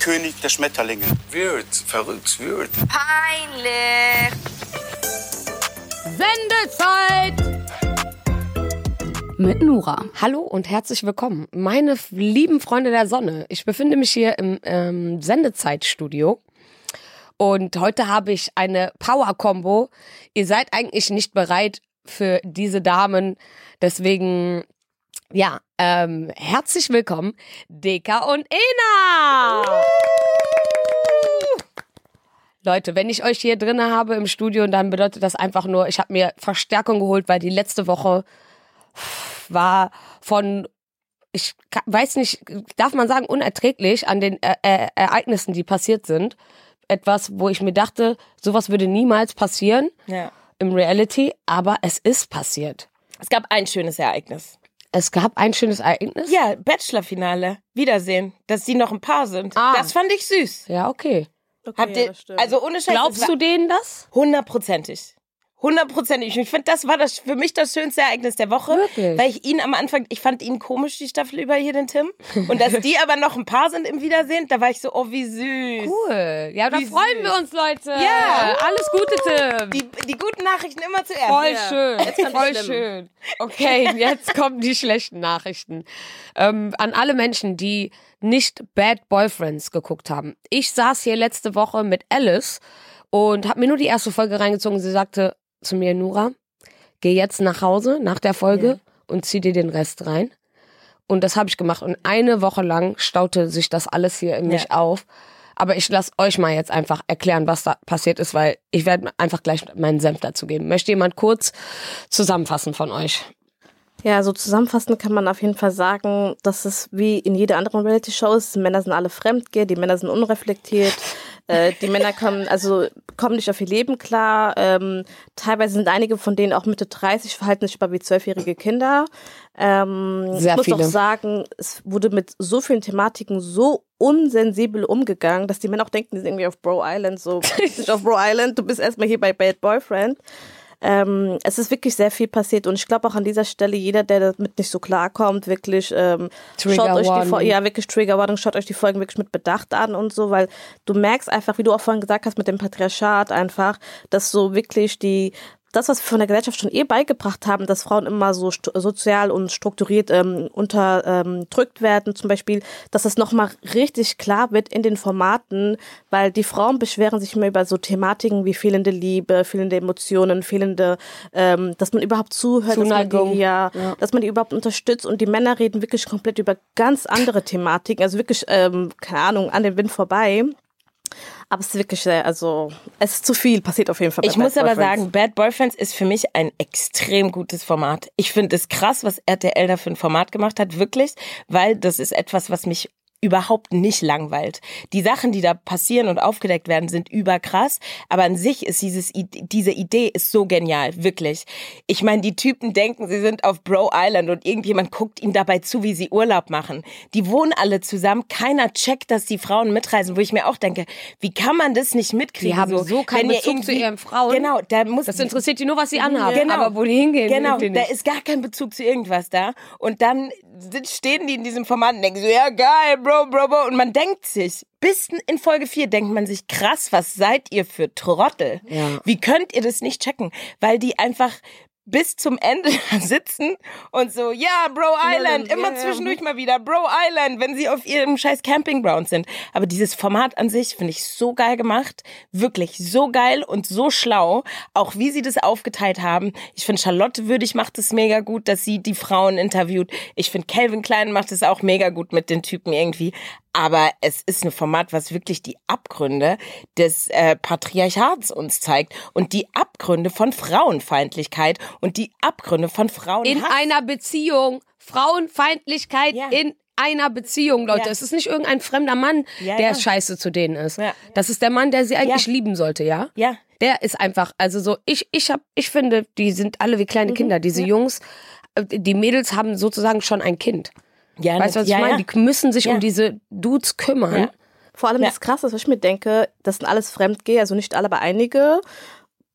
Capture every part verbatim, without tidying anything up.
König der Schmetterlinge. Weird, verrückt, weird. Peinlich. Sendezeit mit Nura. Hallo und herzlich willkommen, meine lieben Freunde der Sonne. Ich befinde mich hier im ähm, Sendezeitstudio und heute habe ich eine Power-Kombo. Ihr seid eigentlich nicht bereit für diese Damen, deswegen, ja, ähm, herzlich willkommen, Deka und Ena! Leute, wenn ich euch hier drin habe im Studio, dann bedeutet das einfach nur, ich habe mir Verstärkung geholt, weil die letzte Woche war von, ich weiß nicht, darf man sagen, unerträglich an den äh, äh, Ereignissen, die passiert sind. Etwas, wo ich mir dachte, sowas würde niemals passieren ja. im Reality, aber es ist passiert. Es gab ein schönes Ereignis. Es gab ein schönes Ereignis? Ja, Bachelor-Finale. Wiedersehen. Dass die noch ein Paar sind. Ah. Das fand ich süß. Ja, okay. okay Habt ihr, ja, also ohne Scheiß. Glaubst du denen das? Hundertprozentig. Hundertprozentig. Ich finde, das war das für mich das schönste Ereignis der Woche. Wirklich? Weil ich ihn am Anfang, ich fand ihn komisch, die Staffel über hier, den Tim. Und dass die aber noch ein Paar sind im Wiedersehen, da war ich so, oh, wie süß. Cool. Ja, da wie freuen süß. wir uns, Leute. Ja. Alles Gute, Tim. Die, die guten Nachrichten immer zuerst. Voll ja. schön. Voll schön. Okay, jetzt kommen die schlechten Nachrichten. Ähm, an alle Menschen, die nicht Bad Boyfriends geguckt haben. Ich saß hier letzte Woche mit Alice und habe mir nur die erste Folge reingezogen. Sie sagte zu mir, Nura, geh jetzt nach Hause nach der Folge ja. und zieh dir den Rest rein. Und das habe ich gemacht. Und eine Woche lang staute sich das alles hier in mich ja. auf. Aber ich lasse euch mal jetzt einfach erklären, was da passiert ist, weil ich werde einfach gleich meinen Senf dazu geben. Möchte jemand kurz zusammenfassen von euch? Ja, so zusammenfassend kann man auf jeden Fall sagen, dass es wie in jeder anderen Reality-Show ist. Die Männer sind alle fremdgeh, die Männer sind unreflektiert. Äh, die Männer kommen, also, kommen nicht auf ihr Leben klar. Ähm, teilweise sind einige von denen auch Mitte dreißig, verhalten sich aber wie zwölfjährige Kinder. Ähm, Sehr ich muss viele. auch sagen, es wurde mit so vielen Thematiken so unsensibel umgegangen, dass die Männer auch denken, die sind irgendwie auf Bro Island. So, du bist nicht auf Bro Island, du bist erstmal hier bei Bad Boyfriend. Ähm, es ist wirklich sehr viel passiert und ich glaube auch an dieser Stelle, jeder, der damit nicht so klarkommt, wirklich ähm, schaut euch die Folgen, ja wirklich Trigger Warning, schaut euch die Folgen wirklich mit Bedacht an und so, weil du merkst einfach, wie du auch vorhin gesagt hast, mit dem Patriarchat einfach, dass so wirklich die das, was wir von der Gesellschaft schon eh beigebracht haben, dass Frauen immer so st- sozial und strukturiert ähm, unterdrückt werden, zum Beispiel, dass das nochmal richtig klar wird in den Formaten, weil die Frauen beschweren sich immer über so Thematiken wie fehlende Liebe, fehlende Emotionen, fehlende, ähm, dass man überhaupt zuhört, dass man, die, ja, ja. dass man die überhaupt unterstützt und die Männer reden wirklich komplett über ganz andere Thematiken, also wirklich, ähm, keine Ahnung, an den Wind vorbei. Aber es ist wirklich sehr, also es ist zu viel, passiert auf jeden Fall bei Ich Bad muss aber Boyfriends. sagen, Bad Boyfriends ist für mich ein extrem gutes Format. Ich finde es krass, was R T L da für ein Format gemacht hat, wirklich, weil das ist etwas, was mich überhaupt nicht langweilt. Die Sachen, die da passieren und aufgedeckt werden, sind überkrass, aber an sich ist dieses diese Idee ist so genial, wirklich. Ich meine, die Typen denken, sie sind auf Bro Island und irgendjemand guckt ihnen dabei zu, wie sie Urlaub machen. Die wohnen alle zusammen, keiner checkt, dass die Frauen mitreisen, wo ich mir auch denke, wie kann man das nicht mitkriegen? Die haben so, so keinen Bezug zu ihren Frauen. Genau, da muss das interessiert die nur, was sie anhaben, genau, aber wo die hingehen. Genau, die da nicht. ist gar kein Bezug zu irgendwas da und dann stehen die in diesem Format und denken so, ja geil, Bro, Bro, Bro. Und man denkt sich, bis in Folge vier denkt man sich, krass, was seid ihr für Trottel? Ja. Wie könnt ihr das nicht checken? Weil die einfach bis zum Ende sitzen und so, ja, Bro Island, immer zwischendurch mal wieder, Bro Island, wenn sie auf ihrem scheiß Campingground sind. Aber dieses Format an sich finde ich so geil gemacht, wirklich so geil und so schlau, auch wie sie das aufgeteilt haben. Ich finde, Charlotte Würdig macht es mega gut, dass sie die Frauen interviewt. Ich finde, Calvin Klein macht es auch mega gut mit den Typen irgendwie. Aber es ist ein Format, was wirklich die Abgründe des äh, Patriarchats uns zeigt und die Abgründe von Frauenfeindlichkeit und die Abgründe von Frauenhass. In einer Beziehung, Frauenfeindlichkeit Ja. in einer Beziehung, Leute. Ja. Es ist nicht irgendein fremder Mann, Ja, der ja. scheiße zu denen ist. Ja. Das ist der Mann, der sie eigentlich Ja. lieben sollte, ja? Ja. Der ist einfach, also so, ich, ich hab, ich finde, die sind alle wie kleine Mhm. Kinder. Diese Ja. Jungs, äh, die Mädels haben sozusagen schon ein Kind. Ja, Weißt du, was ja, ich meine? ja. Die müssen sich Ja. um diese Dudes kümmern. Ja. Vor allem Ja. das Krasse ist, was ich mir denke, das sind alles Fremdgeher, also nicht alle, aber einige.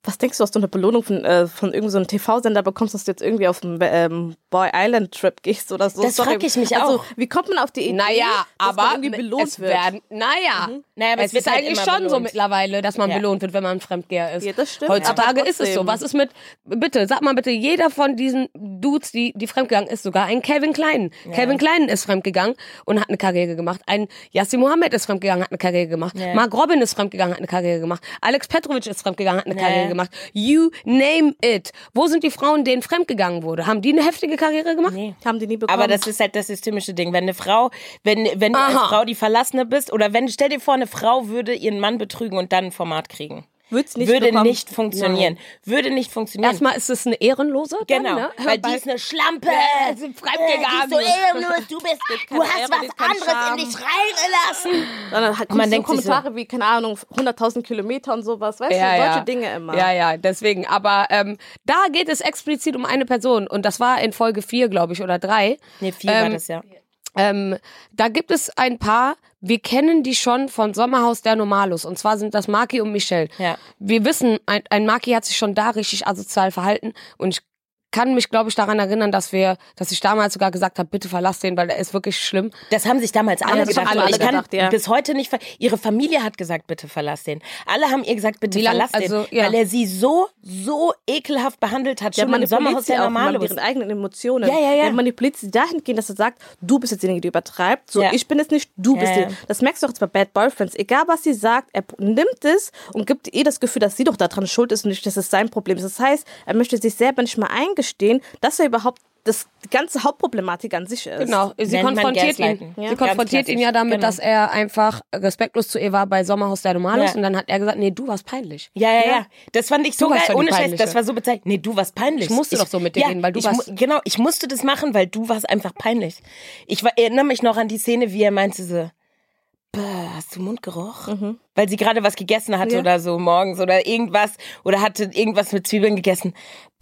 Was denkst du, was du eine Belohnung von, äh, von irgendeinem so T V-Sender bekommst, dass du jetzt irgendwie auf einen ähm, Boy Island Trip gehst oder so? Das frage ich mich also, auch. Wie kommt man auf die Idee, Naja, dass aber man irgendwie belohnt es wird? werden, naja, Mhm. Naja, aber es, es wird ist halt eigentlich immer schon belohnt. so mittlerweile, dass man Ja. belohnt wird, wenn man ein Fremdgeher ist. Ja, das stimmt. Heutzutage Aber ist es so. trotzdem. Was ist mit, bitte, sag mal bitte, jeder von diesen Dudes, die, die fremdgegangen ist, sogar ein Calvin Klein. Ja. Calvin Klein ist fremdgegangen und hat eine Karriere gemacht. Ein Yassin Mohammed ist fremdgegangen, hat eine Karriere gemacht. Ja. Mark Robin ist fremdgegangen, hat eine Karriere gemacht. Alex Petrovic ist fremdgegangen, hat eine Ja. Karriere gemacht. You name it. Wo sind die Frauen, denen fremdgegangen wurde? Haben die eine heftige Karriere gemacht? Nee. Haben die nie bekommen. Aber das ist halt das systemische Ding. Wenn eine Frau, wenn, wenn du als Aha. Frau die Verlassene bist, oder wenn, stell dir vor, eine Frau würde ihren Mann betrügen und dann ein Format kriegen. Würd's nicht Würde bekommen. nicht funktionieren. Würde nicht funktionieren. Erstmal ist es eine Ehrenlose. Dann, Genau, ne? weil die ist eine Schlampe. Äh, sind fremdgegangen. Die ist so ehrenlos, du bist, du keine hast Ehre, was die ist kein anderes Charme. in dich reingelassen. Dann hat, man man denkt so sich so- Kommentare wie, keine Ahnung, hunderttausend Kilometer und sowas. Weißt Ja, du, solche ja. Dinge immer. Ja, ja, deswegen. Aber ähm, da geht es explizit um eine Person. Und das war in Folge vier, glaube ich, oder drei. Nee, viel war Ähm, das, ja. Ähm, da gibt es ein paar, wir kennen die schon von Sommerhaus der Normalos. Und zwar sind das Maki und Michelle. Ja. Wir wissen, ein, ein Maki hat sich schon da richtig asozial verhalten. Und ich kann mich, glaube ich, daran erinnern, dass wir, dass ich damals sogar gesagt habe, bitte verlass den, weil der ist wirklich schlimm. Das haben sich damals alle Alle gedacht. haben Und alle ich kann gedacht, ja. bis heute nicht, ver ihre Familie hat gesagt, bitte verlass den. Alle haben ihr gesagt, bitte Wie lang- verlass also, den. ja. Weil er sie so, so ekelhaft behandelt hat. Der Schon im manipuliert Sommerhaus sie der auch immer mit Normalos. ihren eigenen Emotionen. Ja, ja, ja. Der manipuliert sie dahingehend, dass er sagt, du bist jetzt derjenige, der übertreibt. So, Ja. ich bin es nicht, du bist Ja, ja. die. Das merkst du auch jetzt bei Bad Boyfriends. Egal, was sie sagt, er nimmt es und gibt ihr das Gefühl, dass sie doch daran schuld ist und nicht, dass es sein Problem ist. Das heißt, er möchte sich selber nicht mal eingestehen, dass er überhaupt das die ganze Hauptproblematik an sich ist. Genau, sie Nennt man konfrontiert ihn. Gaslighten. Sie Ja. konfrontiert Ganz ihn ja damit, klassisch, dass er einfach respektlos zu ihr war bei Sommerhaus der Normalos. Ja. Und dann hat er gesagt, nee, du warst peinlich. Ja, ja, ja. Das fand ich so Du warst geil. doch die Ohne Scheiß, Peinliche. das war so bezeichnet. Nee, du warst peinlich. Ich musste doch so mit dir reden, weil du ich warst- mu- Genau, ich musste das machen, weil du warst einfach peinlich. Ich war, erinnere mich noch an die Szene, wie er meinte so, "Bäh, hast du Mundgeruch?" Weil sie gerade was gegessen hatte Ja. oder so morgens oder irgendwas oder hatte irgendwas mit Zwiebeln gegessen.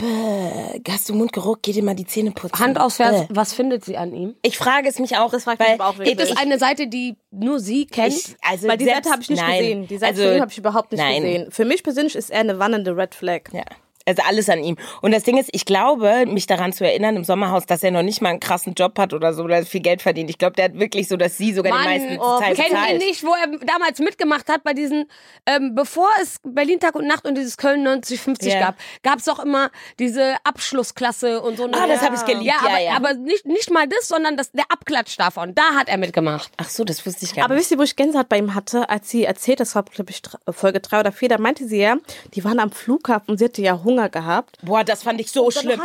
"Bäh, hast du Mundgeruch? Geh dir mal die Zähne putzen." Hand aufs Herz, Bäh. was findet sie an ihm? Ich frage es mich auch. Das frage ich weil mich aber auch wirklich. Gibt es eine Seite, die nur sie kennt? ich, also Weil die selbst, Seite habe ich nicht nein. gesehen. Die Seite also, von ihm habe ich überhaupt nicht nein. gesehen. Für mich persönlich ist er eine wandelnde Red Flag. Ja. Also alles an ihm. Und das Ding ist, ich glaube, mich daran zu erinnern im Sommerhaus, dass er noch nicht mal einen krassen Job hat oder so, oder viel Geld verdient. Ich glaube, der hat wirklich so, dass sie sogar die meisten oh, Zeit kennt ihr bezahlt. nicht, wo er damals mitgemacht hat bei diesen, ähm, bevor es Berlin Tag und Nacht und dieses Köln neunzig fünfzig Ja. gab, gab es auch immer diese Abschlussklasse und so. Ah, das hab ich geliebt, Ja, ja, aber, ja. aber nicht, nicht mal das, sondern das, der Abklatsch davon. Da hat er mitgemacht. Ach so, das wusste ich gar Aber nicht. wisst ihr, wo ich Gänsehaut bei ihm hatte, als sie erzählt, das war, glaube ich, Folge drei oder vier, da meinte sie ja, die waren am Flughafen und sie hatte ja Hunger gehabt. Boah, das fand ich so schlimm.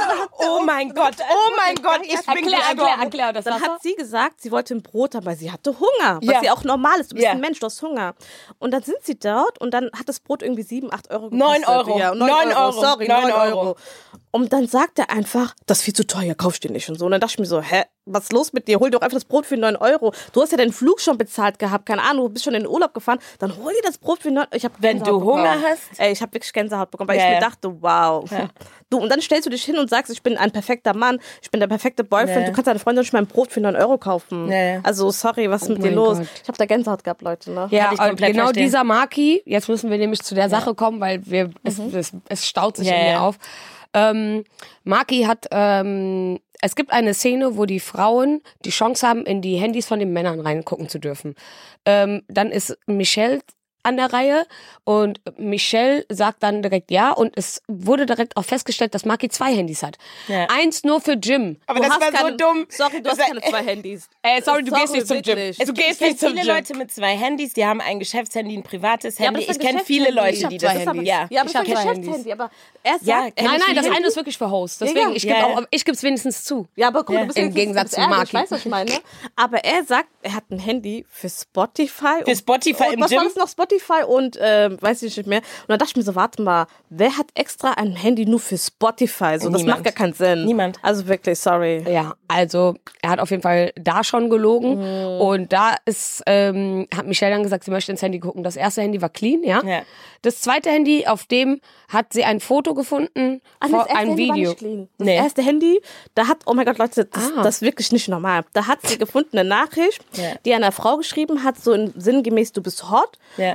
Oh mein Gott, oh mein Gott, ich bin Erklär, erklär, gestorben. erklär das. Dann was hat sie gesagt, sie wollte ein Brot haben, weil sie hatte Hunger. Was Ja. ja auch normal ist. Du bist Ja. ein Mensch, du hast Hunger. Und dann sind sie dort und dann hat das Brot irgendwie sieben, acht Euro gekostet. Neun Euro. Ja, neun, Neun Euro. Euro. Sorry, Neun neun Euro. Euro. Und dann sagt er einfach, das ist viel zu teuer, kauf ich dir nicht und so. Und dann dachte ich mir so, hä, was ist los mit dir? Hol dir doch einfach das Brot für neun Euro. Du hast ja den Flug schon bezahlt gehabt, keine Ahnung, du bist schon in den Urlaub gefahren. Dann hol dir das Brot für neun Euro. Ich hab Wenn Gänsehaut du Hunger bekommen. hast? Ey, ich habe wirklich Gänsehaut bekommen, weil Ja, ich mir ja. dachte, wow. Du, und dann stellst du dich hin und sagst, ich bin ein perfekter Mann, ich bin der perfekte Boyfriend, Ja. du kannst deiner Freundin nicht mal ein Brot für neun Euro kaufen. Ja, ja. Also, sorry, was ist mit dir mein los? Gott. Ich habe da Gänsehaut gehabt, Leute, ne? Ja, Kann ich und komplett genau verstehen. dieser Maki, jetzt müssen wir nämlich zu der Sache kommen, weil wir es, es, es staut sich Ja, in mir ja. auf. Ähm, Maki hat, ähm, es gibt eine Szene, wo die Frauen die Chance haben, in die Handys von den Männern reingucken zu dürfen. Ähm, dann ist Michelle an der Reihe und Michelle sagt dann direkt ja und es wurde direkt auch festgestellt, dass Maki zwei Handys hat. Ja. Eins nur für Jim. Aber Du das hast war so keine- dumm. Sorry, du Das hast war- keine zwei Handys. Ey, sorry, du Sorry, gehst nicht zum Gym. wirklich. Du Es gehst gibt nicht zum viele Gym. Leute mit zwei Handys, die haben ein Geschäftshandy, ein privates Ja, aber Handy. das Ich ist ein kenne viele Geschäftshandy. Leute, Ich die hab das zwei haben. Handys. Ja. Ja, aber Ich das hab ist ein zwei Geschäftshandy, aber er sagt, Ja, er kenn Nein, ich nein, das viele. eine ist wirklich für Host. Deswegen, Ja, ich ja, gebe ja. auch, ich gebe es wenigstens zu. Ja, aber guck, Ja. du bist Im wenigstens- Gegensatz du bist zu ehrlich, Maki. Weißt du, was ich meine? Aber er sagt, er hat ein Handy für Spotify. Für Spotify und im was Gym? war das noch? Spotify und, ähm, weiß ich nicht mehr. Und dann dachte ich mir so, warte mal, wer hat extra ein Handy nur für Spotify? So, das Niemand. macht gar keinen Sinn. Niemand. Also wirklich, sorry. Ja, also er hat auf jeden Fall da schon gelogen Mhm. und da ist, ähm, hat Michelle dann gesagt, sie möchte ins Handy gucken. Das erste Handy war clean, ja. Ja. Das zweite Handy, auf dem hat sie ein Foto gefunden Ah, nee, vor das erste einem Handy war Video. nicht clean. Das Nee. erste Handy, da hat, oh mein Gott, Leute, das, Ah. das ist wirklich nicht normal. Da hat sie gefunden eine Nachricht, Ja. die einer Frau geschrieben hat, so in, sinngemäß, du bist hot. Ja.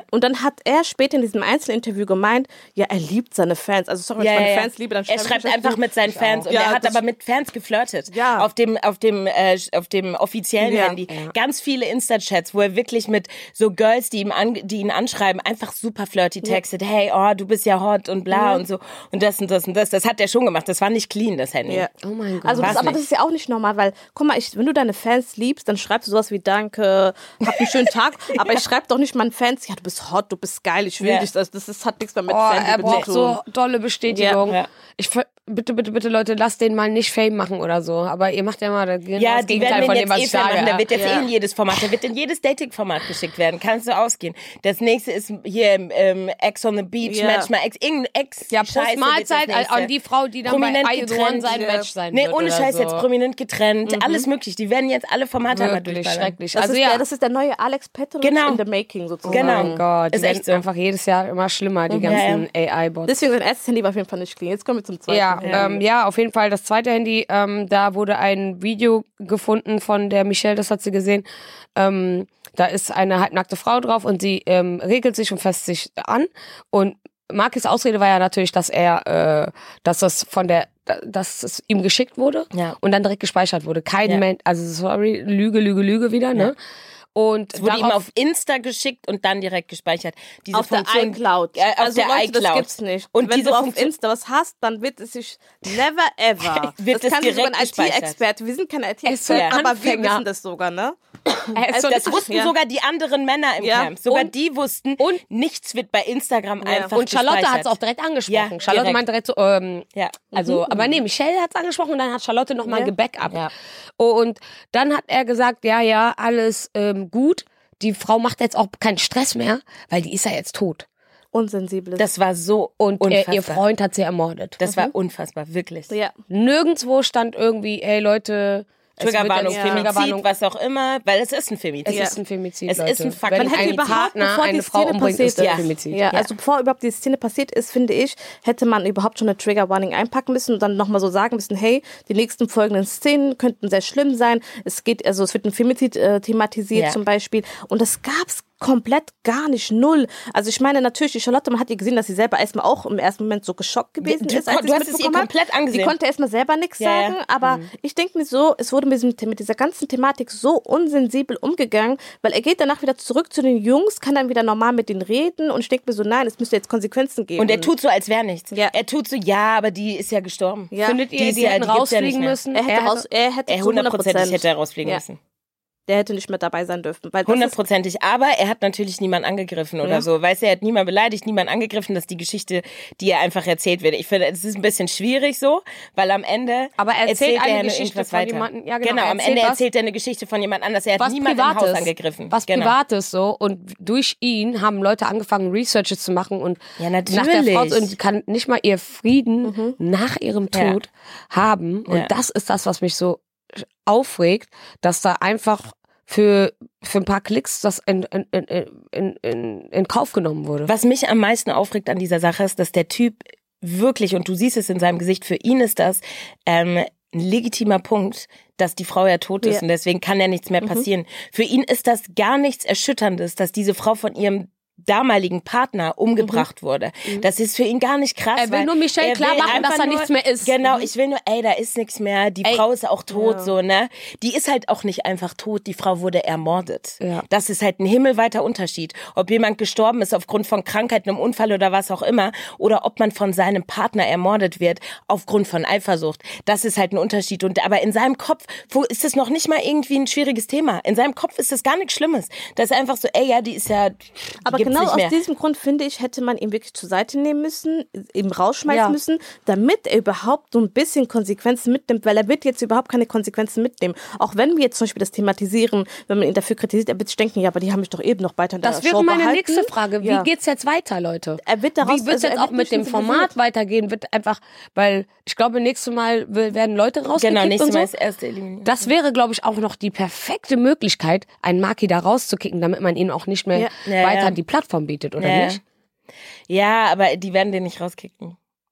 Und dann hat er später in diesem Einzelinterview gemeint, ja, er liebt seine Fans. Also sorry, wenn Ja, ich meine ja. Fans liebe, dann Er schreibe schreibt ich einfach dazu. mit seinen Fans und Ja, er hat das- aber mit Fans geflirtet. Ja. Auf dem, auf dem, äh, auf dem offiziellen Ja. Handy. Ganz viele Insta-Chats, wo er wirklich mit so Girls, die ihm an, die ihn anschreiben, einfach super flirty textet. Hey, oh, du bist ja hot und bla und so. Und das und das und das. Das hat er schon gemacht. Das war nicht clean, das Handy. Ja. Oh mein Gott. Also das, War's aber nicht. das ist ja auch nicht normal, weil, guck mal, ich, wenn du deine Fans liebst, dann schreibst du sowas wie Danke, hab einen schönen Tag, aber ich schreibe doch nicht meinen Fans, ja, du bist hot, du bist geil, ich will Ja. dich. Das, das, das hat nichts mehr mit Oh, er Fanliebe braucht zu so tun. dolle Bestätigung. Ja. Ich ver- bitte, bitte, bitte, Leute, lasst den mal nicht Fame machen oder so. Aber ihr macht ja mal das, genau Ja, das die Gegenteil werden von den dem, was jetzt eh ich Fan sage. machen. Der wird jetzt Ja. eh in jedes Format, der wird in jedes Dating-Format geschickt werden. Kannst du ausgehen. Das nächste ist hier ähm, Ex on the Beach, Ja. Match mal Ex, irgendein Ex. Ja, Scheiße plus wird Mahlzeit das nächste. an die Frau, die dann Prominent bei I The One getrennt, sein ja. Match sein Nee, wird. ohne oder Scheiß so. jetzt prominent getrennt. Alles möglich. Die werden jetzt alle Formate einmal Wirklich durchballern. schrecklich. Das, Also ist ja. der, das ist der neue Alex Petrovich Genau. in the making sozusagen. Genau. Oh mein Gott, die Ist werden echt so. einfach jedes Jahr immer schlimmer, die Ja, ganzen A I-Bots. Deswegen sein erstes Handy war auf jeden Fall nicht clean. Jetzt kommen wir zum zweiten. Ja, Handy. ähm, ja, auf jeden Fall das zweite Handy, ähm, da wurde ein Video gefunden von der Michelle, das hat sie gesehen. Ähm, da ist eine halbnackte Frau drauf und sie ähm, regelt sich und fasst sich an. Und Markis Ausrede war ja natürlich, dass er, äh, dass das von der, dass es ihm geschickt wurde Ja. und dann direkt gespeichert wurde. Kein Ja. Mensch, also sorry, Lüge, Lüge, Lüge wieder, ne? Und Es wurde ihm darauf- auf Insta geschickt und dann direkt gespeichert. Diese Auf der Funktion, iCloud. Äh, auf also der Leute, iCloud. das gibt's nicht. Und wenn diese du auf Funktion Insta was hast, dann wird es sich never ever. Wird das es kann dir sogar ein direkt I T-Experte. Wir sind keine I Es sind T-Experten, aber wir Anfänger. wissen das sogar, ne? Er ist so- Das wussten Ja. sogar die anderen Männer im Ja. Camp. Sogar Und- die wussten, und- nichts wird bei Instagram einfach Und Charlotte gespeichert. hat es auch direkt angesprochen. Ja, Charlotte direkt. meint direkt so, ähm, Ja. also, aber nee, Michelle hat es angesprochen und dann hat Charlotte nochmal Ja. gebackupt. Ja. Und dann hat er gesagt, ja, ja, alles ähm, gut. Die Frau macht jetzt auch keinen Stress mehr, weil die ist ja jetzt tot. Unsensibles. Das war so Und äh, unfassbar. ihr Freund hat sie ermordet. Das war unfassbar, wirklich. ja. Nirgendwo stand irgendwie, ey Leute, es wird Triggerwarnung, jetzt- Femizid, Triggerwarnung. was auch immer, weil es ist ein Femizid. Es ist ein Femizid, Es Leute. ist ein Fakt. Wenn Man hätte ein überhaupt, Partner bevor die eine Frau Szene umbringt, passiert ist das ist. Femizid. Ja, also bevor überhaupt die Szene passiert ist, finde ich, hätte man überhaupt schon eine Trigger Warning einpacken müssen und dann nochmal so sagen müssen, hey, die nächsten folgenden Szenen könnten sehr schlimm sein. Es geht, also es wird ein Femizid äh, thematisiert Ja. zum Beispiel. Und das gab's komplett gar nicht, null. Also ich meine natürlich, die Charlotte, man hat ihr gesehen, dass sie selber erstmal auch im ersten Moment so geschockt gewesen Du- ist. als du sie hast es ihr mitbekommen hat. komplett angesehen. Sie konnte erstmal selber nichts Ja, ja. sagen, aber ich denke mir so, es wurde mit, diesem, mit dieser ganzen Thematik so unsensibel umgegangen, weil er geht danach wieder zurück zu den Jungs, kann dann wieder normal mit denen reden und ich denke mir so, nein, es müsste jetzt Konsequenzen geben. Und er tut so, als wäre nichts. Ja. Er tut so, ja, aber die ist ja gestorben. Ja. Findet Die ihr, ist die ja- hätten die gibt's ja rausfliegen nicht mehr. müssen? er hätte, raus, er hätte Er zu hundertprozentig hätte er rausfliegen Ja. müssen. Der hätte nicht mehr dabei sein dürfen. Weil das ist, Hundertprozentig. Aber er hat natürlich niemanden angegriffen oder Ja. so. Weißt du, er hat niemanden beleidigt, niemanden angegriffen. Das ist die Geschichte, die er einfach erzählt wird. Ich finde, es ist ein bisschen schwierig so, weil am Ende Aber er erzählt er eine ja nur Geschichte irgendwas von weiter. jemandem- ja, genau, genau er am erzählt Ende was- erzählt er eine Geschichte von jemand anders. Er hat was niemanden im Privates, Haus angegriffen. was genau. Privates so und durch ihn haben Leute angefangen Researches zu machen und Ja, nach der natürlich. Frau und kann nicht mal ihr Frieden nach ihrem Ja. Tod haben und Ja. das ist das, was mich so aufregt, dass da einfach für für ein paar Klicks das in in in in, in, in Kauf genommen wurde. Was mich am meisten aufregt an dieser Sache ist, dass der Typ wirklich, und du siehst es in seinem Gesicht, für ihn ist das ähm, ein legitimer Punkt, dass die Frau ja tot ist Ja. und deswegen kann ja nichts mehr passieren. Für ihn ist das gar nichts Erschütterndes, dass diese Frau von ihrem damaligen Partner umgebracht wurde. Das ist für ihn gar nicht krass. Er will weil nur Michelle er klar will machen, dass einfach er nichts mehr ist. Genau, ich will nur, ey, da ist nichts mehr, die Ey. Frau ist auch tot, so, ne? Die ist halt auch nicht einfach tot, die Frau wurde ermordet. Ja. Das ist halt ein himmelweiter Unterschied. Ob jemand gestorben ist aufgrund von Krankheit, einem Unfall oder was auch immer, oder ob man von seinem Partner ermordet wird aufgrund von Eifersucht. Das ist halt ein Unterschied. Und aber in seinem Kopf wo ist das noch nicht mal irgendwie ein schwieriges Thema. In seinem Kopf ist das gar nichts Schlimmes. Das ist einfach so, ey, ja, die ist ja, die aber gibt's genau nicht aus mehr. diesem Grund, finde ich, hätte man ihn wirklich zur Seite nehmen müssen, ihm rausschmeißen Ja. müssen, damit er überhaupt so ein bisschen Konsequenzen mitnimmt, weil er wird jetzt überhaupt keine Konsequenzen mitnehmen. Auch wenn wir jetzt zum Beispiel das thematisieren, wenn man ihn dafür kritisiert, er wird sich denken, ja, aber die haben mich doch eben noch weiter in der Das Show wäre meine behalten. nächste Frage. Wie Ja. geht's jetzt weiter, Leute? Er wird daraus- Wie wird's also jetzt er auch wird mit nicht dem sensibilisiert. Format weitergehen? Wird einfach, weil ich glaube, nächstes Mal will- werden Leute rausgekickt Genau, nächstes und so. Mal ist erste eliminiert. Das wäre, glaube ich, auch noch die perfekte Möglichkeit, einen Maki da rauszukicken, damit man ihnen auch nicht mehr Ja. Ja, weiter ja. die Plattform bietet, oder Ja. nicht? Ja, aber die werden den nicht rauskicken.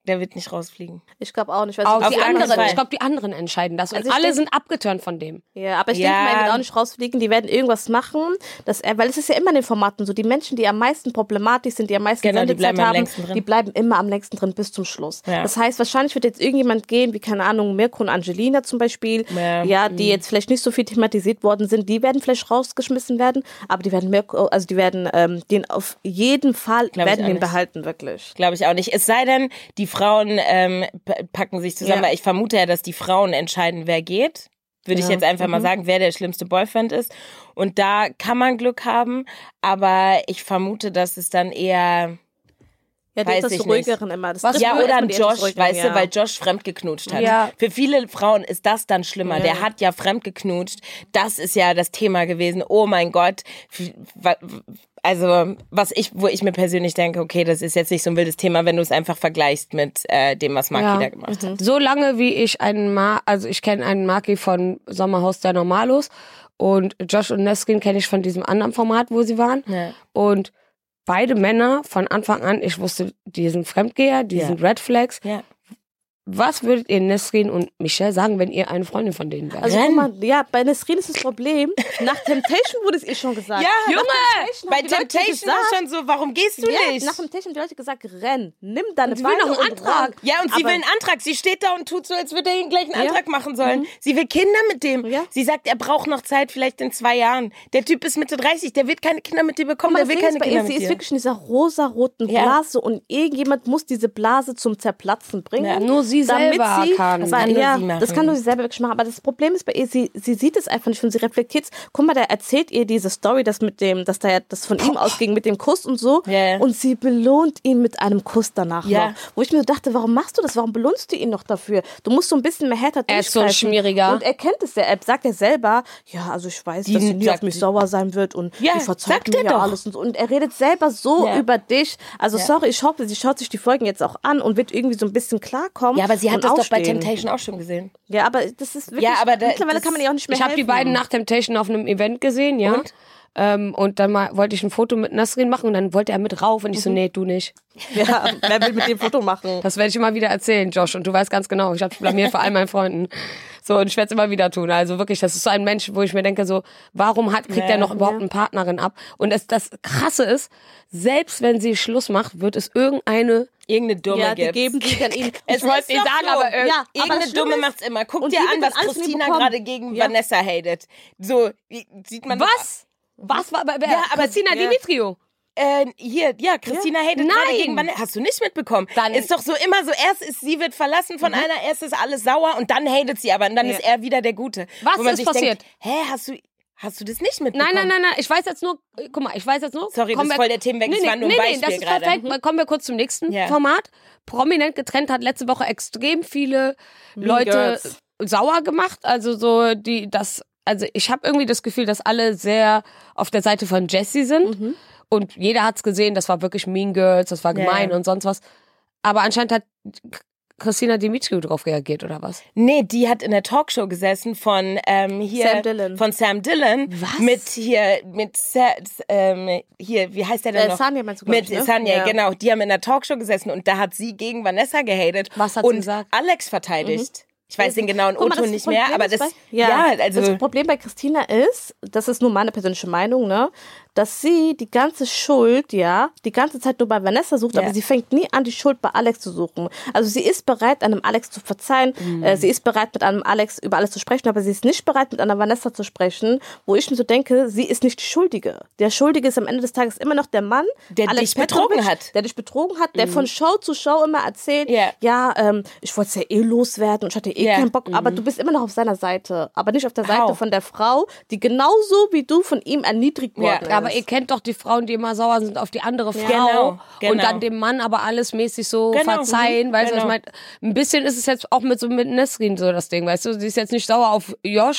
Der wird nicht rausfliegen. Ich glaube auch nicht. Weil Auch es die auf jeden anderen, Fall- ich glaube, die anderen entscheiden das. Und Also ich alle denk- sind abgeturnt von dem. Ja, aber ich Ja. denke mal, er wird auch nicht rausfliegen. Die werden irgendwas machen, dass er, weil es ist ja immer in den Formaten so, die Menschen, die am meisten problematisch sind, die am meisten Genau, die Sendezeit bleiben am haben, längsten drin. die bleiben immer am längsten drin bis zum Schluss. Ja. Das heißt, wahrscheinlich wird jetzt irgendjemand gehen, wie keine Ahnung, Mirko und Angelina zum Beispiel, Ja. ja, die jetzt vielleicht nicht so viel thematisiert worden sind, die werden vielleicht rausgeschmissen werden, aber die werden Mirko, also die werden ähm, den auf jeden Fall Glaub ich werden auch den nicht. behalten, wirklich. Glaube ich auch nicht. Es sei denn, die Frauen ähm, p- packen sich zusammen, Ja. weil ich vermute ja, dass die Frauen entscheiden, wer geht. Würde ich Ja. jetzt einfach mal sagen, wer der schlimmste Boyfriend ist. Und da kann man Glück haben, aber ich vermute, dass es dann eher... Ja, die Weiß ist ich das nicht. ruhigeren immer. Das Was- trifft Ja, nur oder erstmal ein die etwas Josh, ruhigeren, weißt ja. du, weil Josh fremdgeknutscht hat. Ja. Für viele Frauen ist das dann schlimmer. Ja. Der hat ja fremdgeknutscht. Das ist ja das Thema gewesen. Oh mein Gott. Also, was ich, wo ich mir persönlich denke, okay, das ist jetzt nicht so ein wildes Thema, wenn du es einfach vergleichst mit äh, dem, was Maki Ja. da gemacht hat. So lange wie ich einen Ma also ich kenne einen Maki von Sommerhaus der Normalos und Josh und Nesrin kenne ich von diesem anderen Format, wo sie waren. Ja. Und beide Männer von Anfang an, ich wusste, die sind Fremdgeher, die Ja. sind Red Flags. Ja. Was würdet ihr Nesrin und Michelle sagen, wenn ihr eine Freundin von denen wärt? Also guck mal, ja, bei Nesrin ist das Problem, nach Temptation wurde es ihr schon gesagt. Ja, Nach Junge, Temptation bei haben die Leute Temptation gesagt, war schon so, warum gehst du ja, nicht? nach Temptation haben die Leute gesagt, renn, nimm deine sie will Beine noch einen und Antrag. renn. Ja, und sie Aber- will einen Antrag. Sie steht da und tut so, als würde er den gleichen Ja. Antrag machen sollen. Sie will Kinder mit dem. Ja. Sie sagt, er braucht noch Zeit, vielleicht in zwei Jahren. Der Typ ist Mitte dreißig, der wird keine Kinder mit dir Guck bekommen, mal, der das will Ding keine ist bei Kinder ihr, sie mit ist dir. wirklich in dieser rosaroten Ja. Blase und irgendjemand muss diese Blase zum Zerplatzen bringen. Ja, nur sie damit selber sie, kann. Das Das kann nur ja, sie machen. das kann nur sie selber wirklich machen. Aber das Problem ist bei ihr, sie, sie sieht es einfach nicht und sie reflektiert. Guck mal, da erzählt ihr diese Story, das mit dem, dass da ja das von ihm ausging mit dem Kuss und so. Ja. Und sie belohnt ihn mit einem Kuss danach Ja. noch. Wo ich mir dachte, warum machst du das? Warum belohnst du ihn noch dafür? Du musst so ein bisschen mehr härter Er ist so ein durchgreifen. Schmieriger. Und er kennt es ja. Er sagt ja selber, ja, also ich weiß, Die dass sie nie sagt- auf mich sauer sein wird und Ja, die verzeiht sagt mir er ja doch. alles und so. Und er redet selber so Ja. über dich. Also Ja. sorry, ich hoffe, sie schaut sich die Folgen jetzt auch an und wird irgendwie so ein bisschen klarkommen. Ja, aber sie hat und das doch bei aufstehen. Temptation auch schon gesehen. Ja, aber das ist wirklich, Ja, aber da- mittlerweile das- kann man ja auch nicht mehr Ich habe die helfen. beiden nach Temptation auf einem Event gesehen, ja. Und? Ähm, und dann mal wollte ich ein Foto mit Nasrin machen und dann wollte er mit rauf und ich so, nee, du nicht. Ja, wer will mit dem Foto machen? Das werde ich immer wieder erzählen, Josh. Und du weißt ganz genau, ich habe blamiert vor all meinen Freunden. So, und ich werde es immer wieder tun. Also wirklich, das ist so ein Mensch, wo ich mir denke, so, warum hat, kriegt Ja, er noch überhaupt ja. eine Partnerin ab? Und das, das Krasse ist, selbst wenn sie Schluss macht, wird es irgendeine, Irgendeine Dumme Ja, die gibt's. geben die dann ihm. Es Ich wollte ist doch so. aber ir- ja, aber Irgendeine das Schlimme Dumme ist- macht's immer. Guck und dir die an, wird was dann alles von ihm Christina bekommen. gerade gegen Ja. Vanessa hatet. So, wie- sieht man was? Was war bei wer? Ja, aber- Christina ja. Dimitriou. Äh, hier, ja, Christina hatet Nein. gerade gegen Vanessa. Hast du nicht mitbekommen? Dann- ist doch so immer so, erst ist sie wird verlassen von einer, erst ist alles sauer und dann hatet sie aber und dann Ja. ist er wieder der Gute. Was Wo man ist sich passiert? Denkt, hä, hast du, hast du das nicht mitbekommen? Nein, nein, nein, nein. Ich weiß jetzt nur, guck mal, ich weiß jetzt nur. Sorry, das kommen ist wir- voll der Themenwechsel. Nee, Das war nee, nur ein nee, nee, Beispiel das ist gerade. perfekt. Kommen wir kurz zum nächsten Ja. Format. Prominent getrennt hat letzte Woche extrem viele Leute Girls. sauer gemacht. Also so die, das, also ich habe irgendwie das Gefühl, dass alle sehr auf der Seite von Jessie sind. Mhm. Und jeder hat's gesehen, das war wirklich Mean Girls, das war Ja, gemein ja. und sonst was. Aber anscheinend hat Christina Dimitriou drauf reagiert, oder was? Nee, die hat in der Talkshow gesessen von ähm, hier Sam Dillon. von Sam Dillon Was? mit hier mit Sa ähm, hier wie heißt der denn Äh, noch? Sanya meinst du, glaub mit ich, ne? Sanya, Ja. genau. Die haben in der Talkshow gesessen und da hat sie gegen Vanessa gehatet Was hat sie und gesagt? Alex verteidigt. Ich weiß den genauen Guck mal, O-Ton das nicht Problem mehr, aber ist das bei- ja, also das Problem bei Christina ist, das ist nur meine persönliche Meinung, ne, dass sie die ganze Schuld, ja, die ganze Zeit nur bei Vanessa sucht, Ja. aber sie fängt nie an, die Schuld bei Alex zu suchen. Also sie ist bereit, einem Alex zu verzeihen, Mhm. äh, sie ist bereit, mit einem Alex über alles zu sprechen, aber sie ist nicht bereit, mit einer Vanessa zu sprechen, wo ich mir so denke, sie ist nicht die Schuldige. Der Schuldige ist am Ende des Tages immer noch der Mann, Der Alex dich betrogen Petrovic, hat. der dich betrogen hat, der von Show zu Show immer erzählt, Ja. ja, ähm, ich wollte es ja eh loswerden und ich hatte eh Ja. keinen Bock, aber du bist immer noch auf seiner Seite, aber nicht auf der Seite Au. von der Frau, die genauso wie du von ihm erniedrigt Ja, worden ist. Aber ihr kennt doch die Frauen, die immer sauer sind auf die andere Frau Genau, genau. und dann dem Mann aber alles mäßig so Genau, verzeihen. mhm, Weißt du, was ich genau. meine? Ein bisschen ist es jetzt auch mit so mit Nesrin so das Ding, weißt du? Sie ist jetzt nicht sauer auf Josh und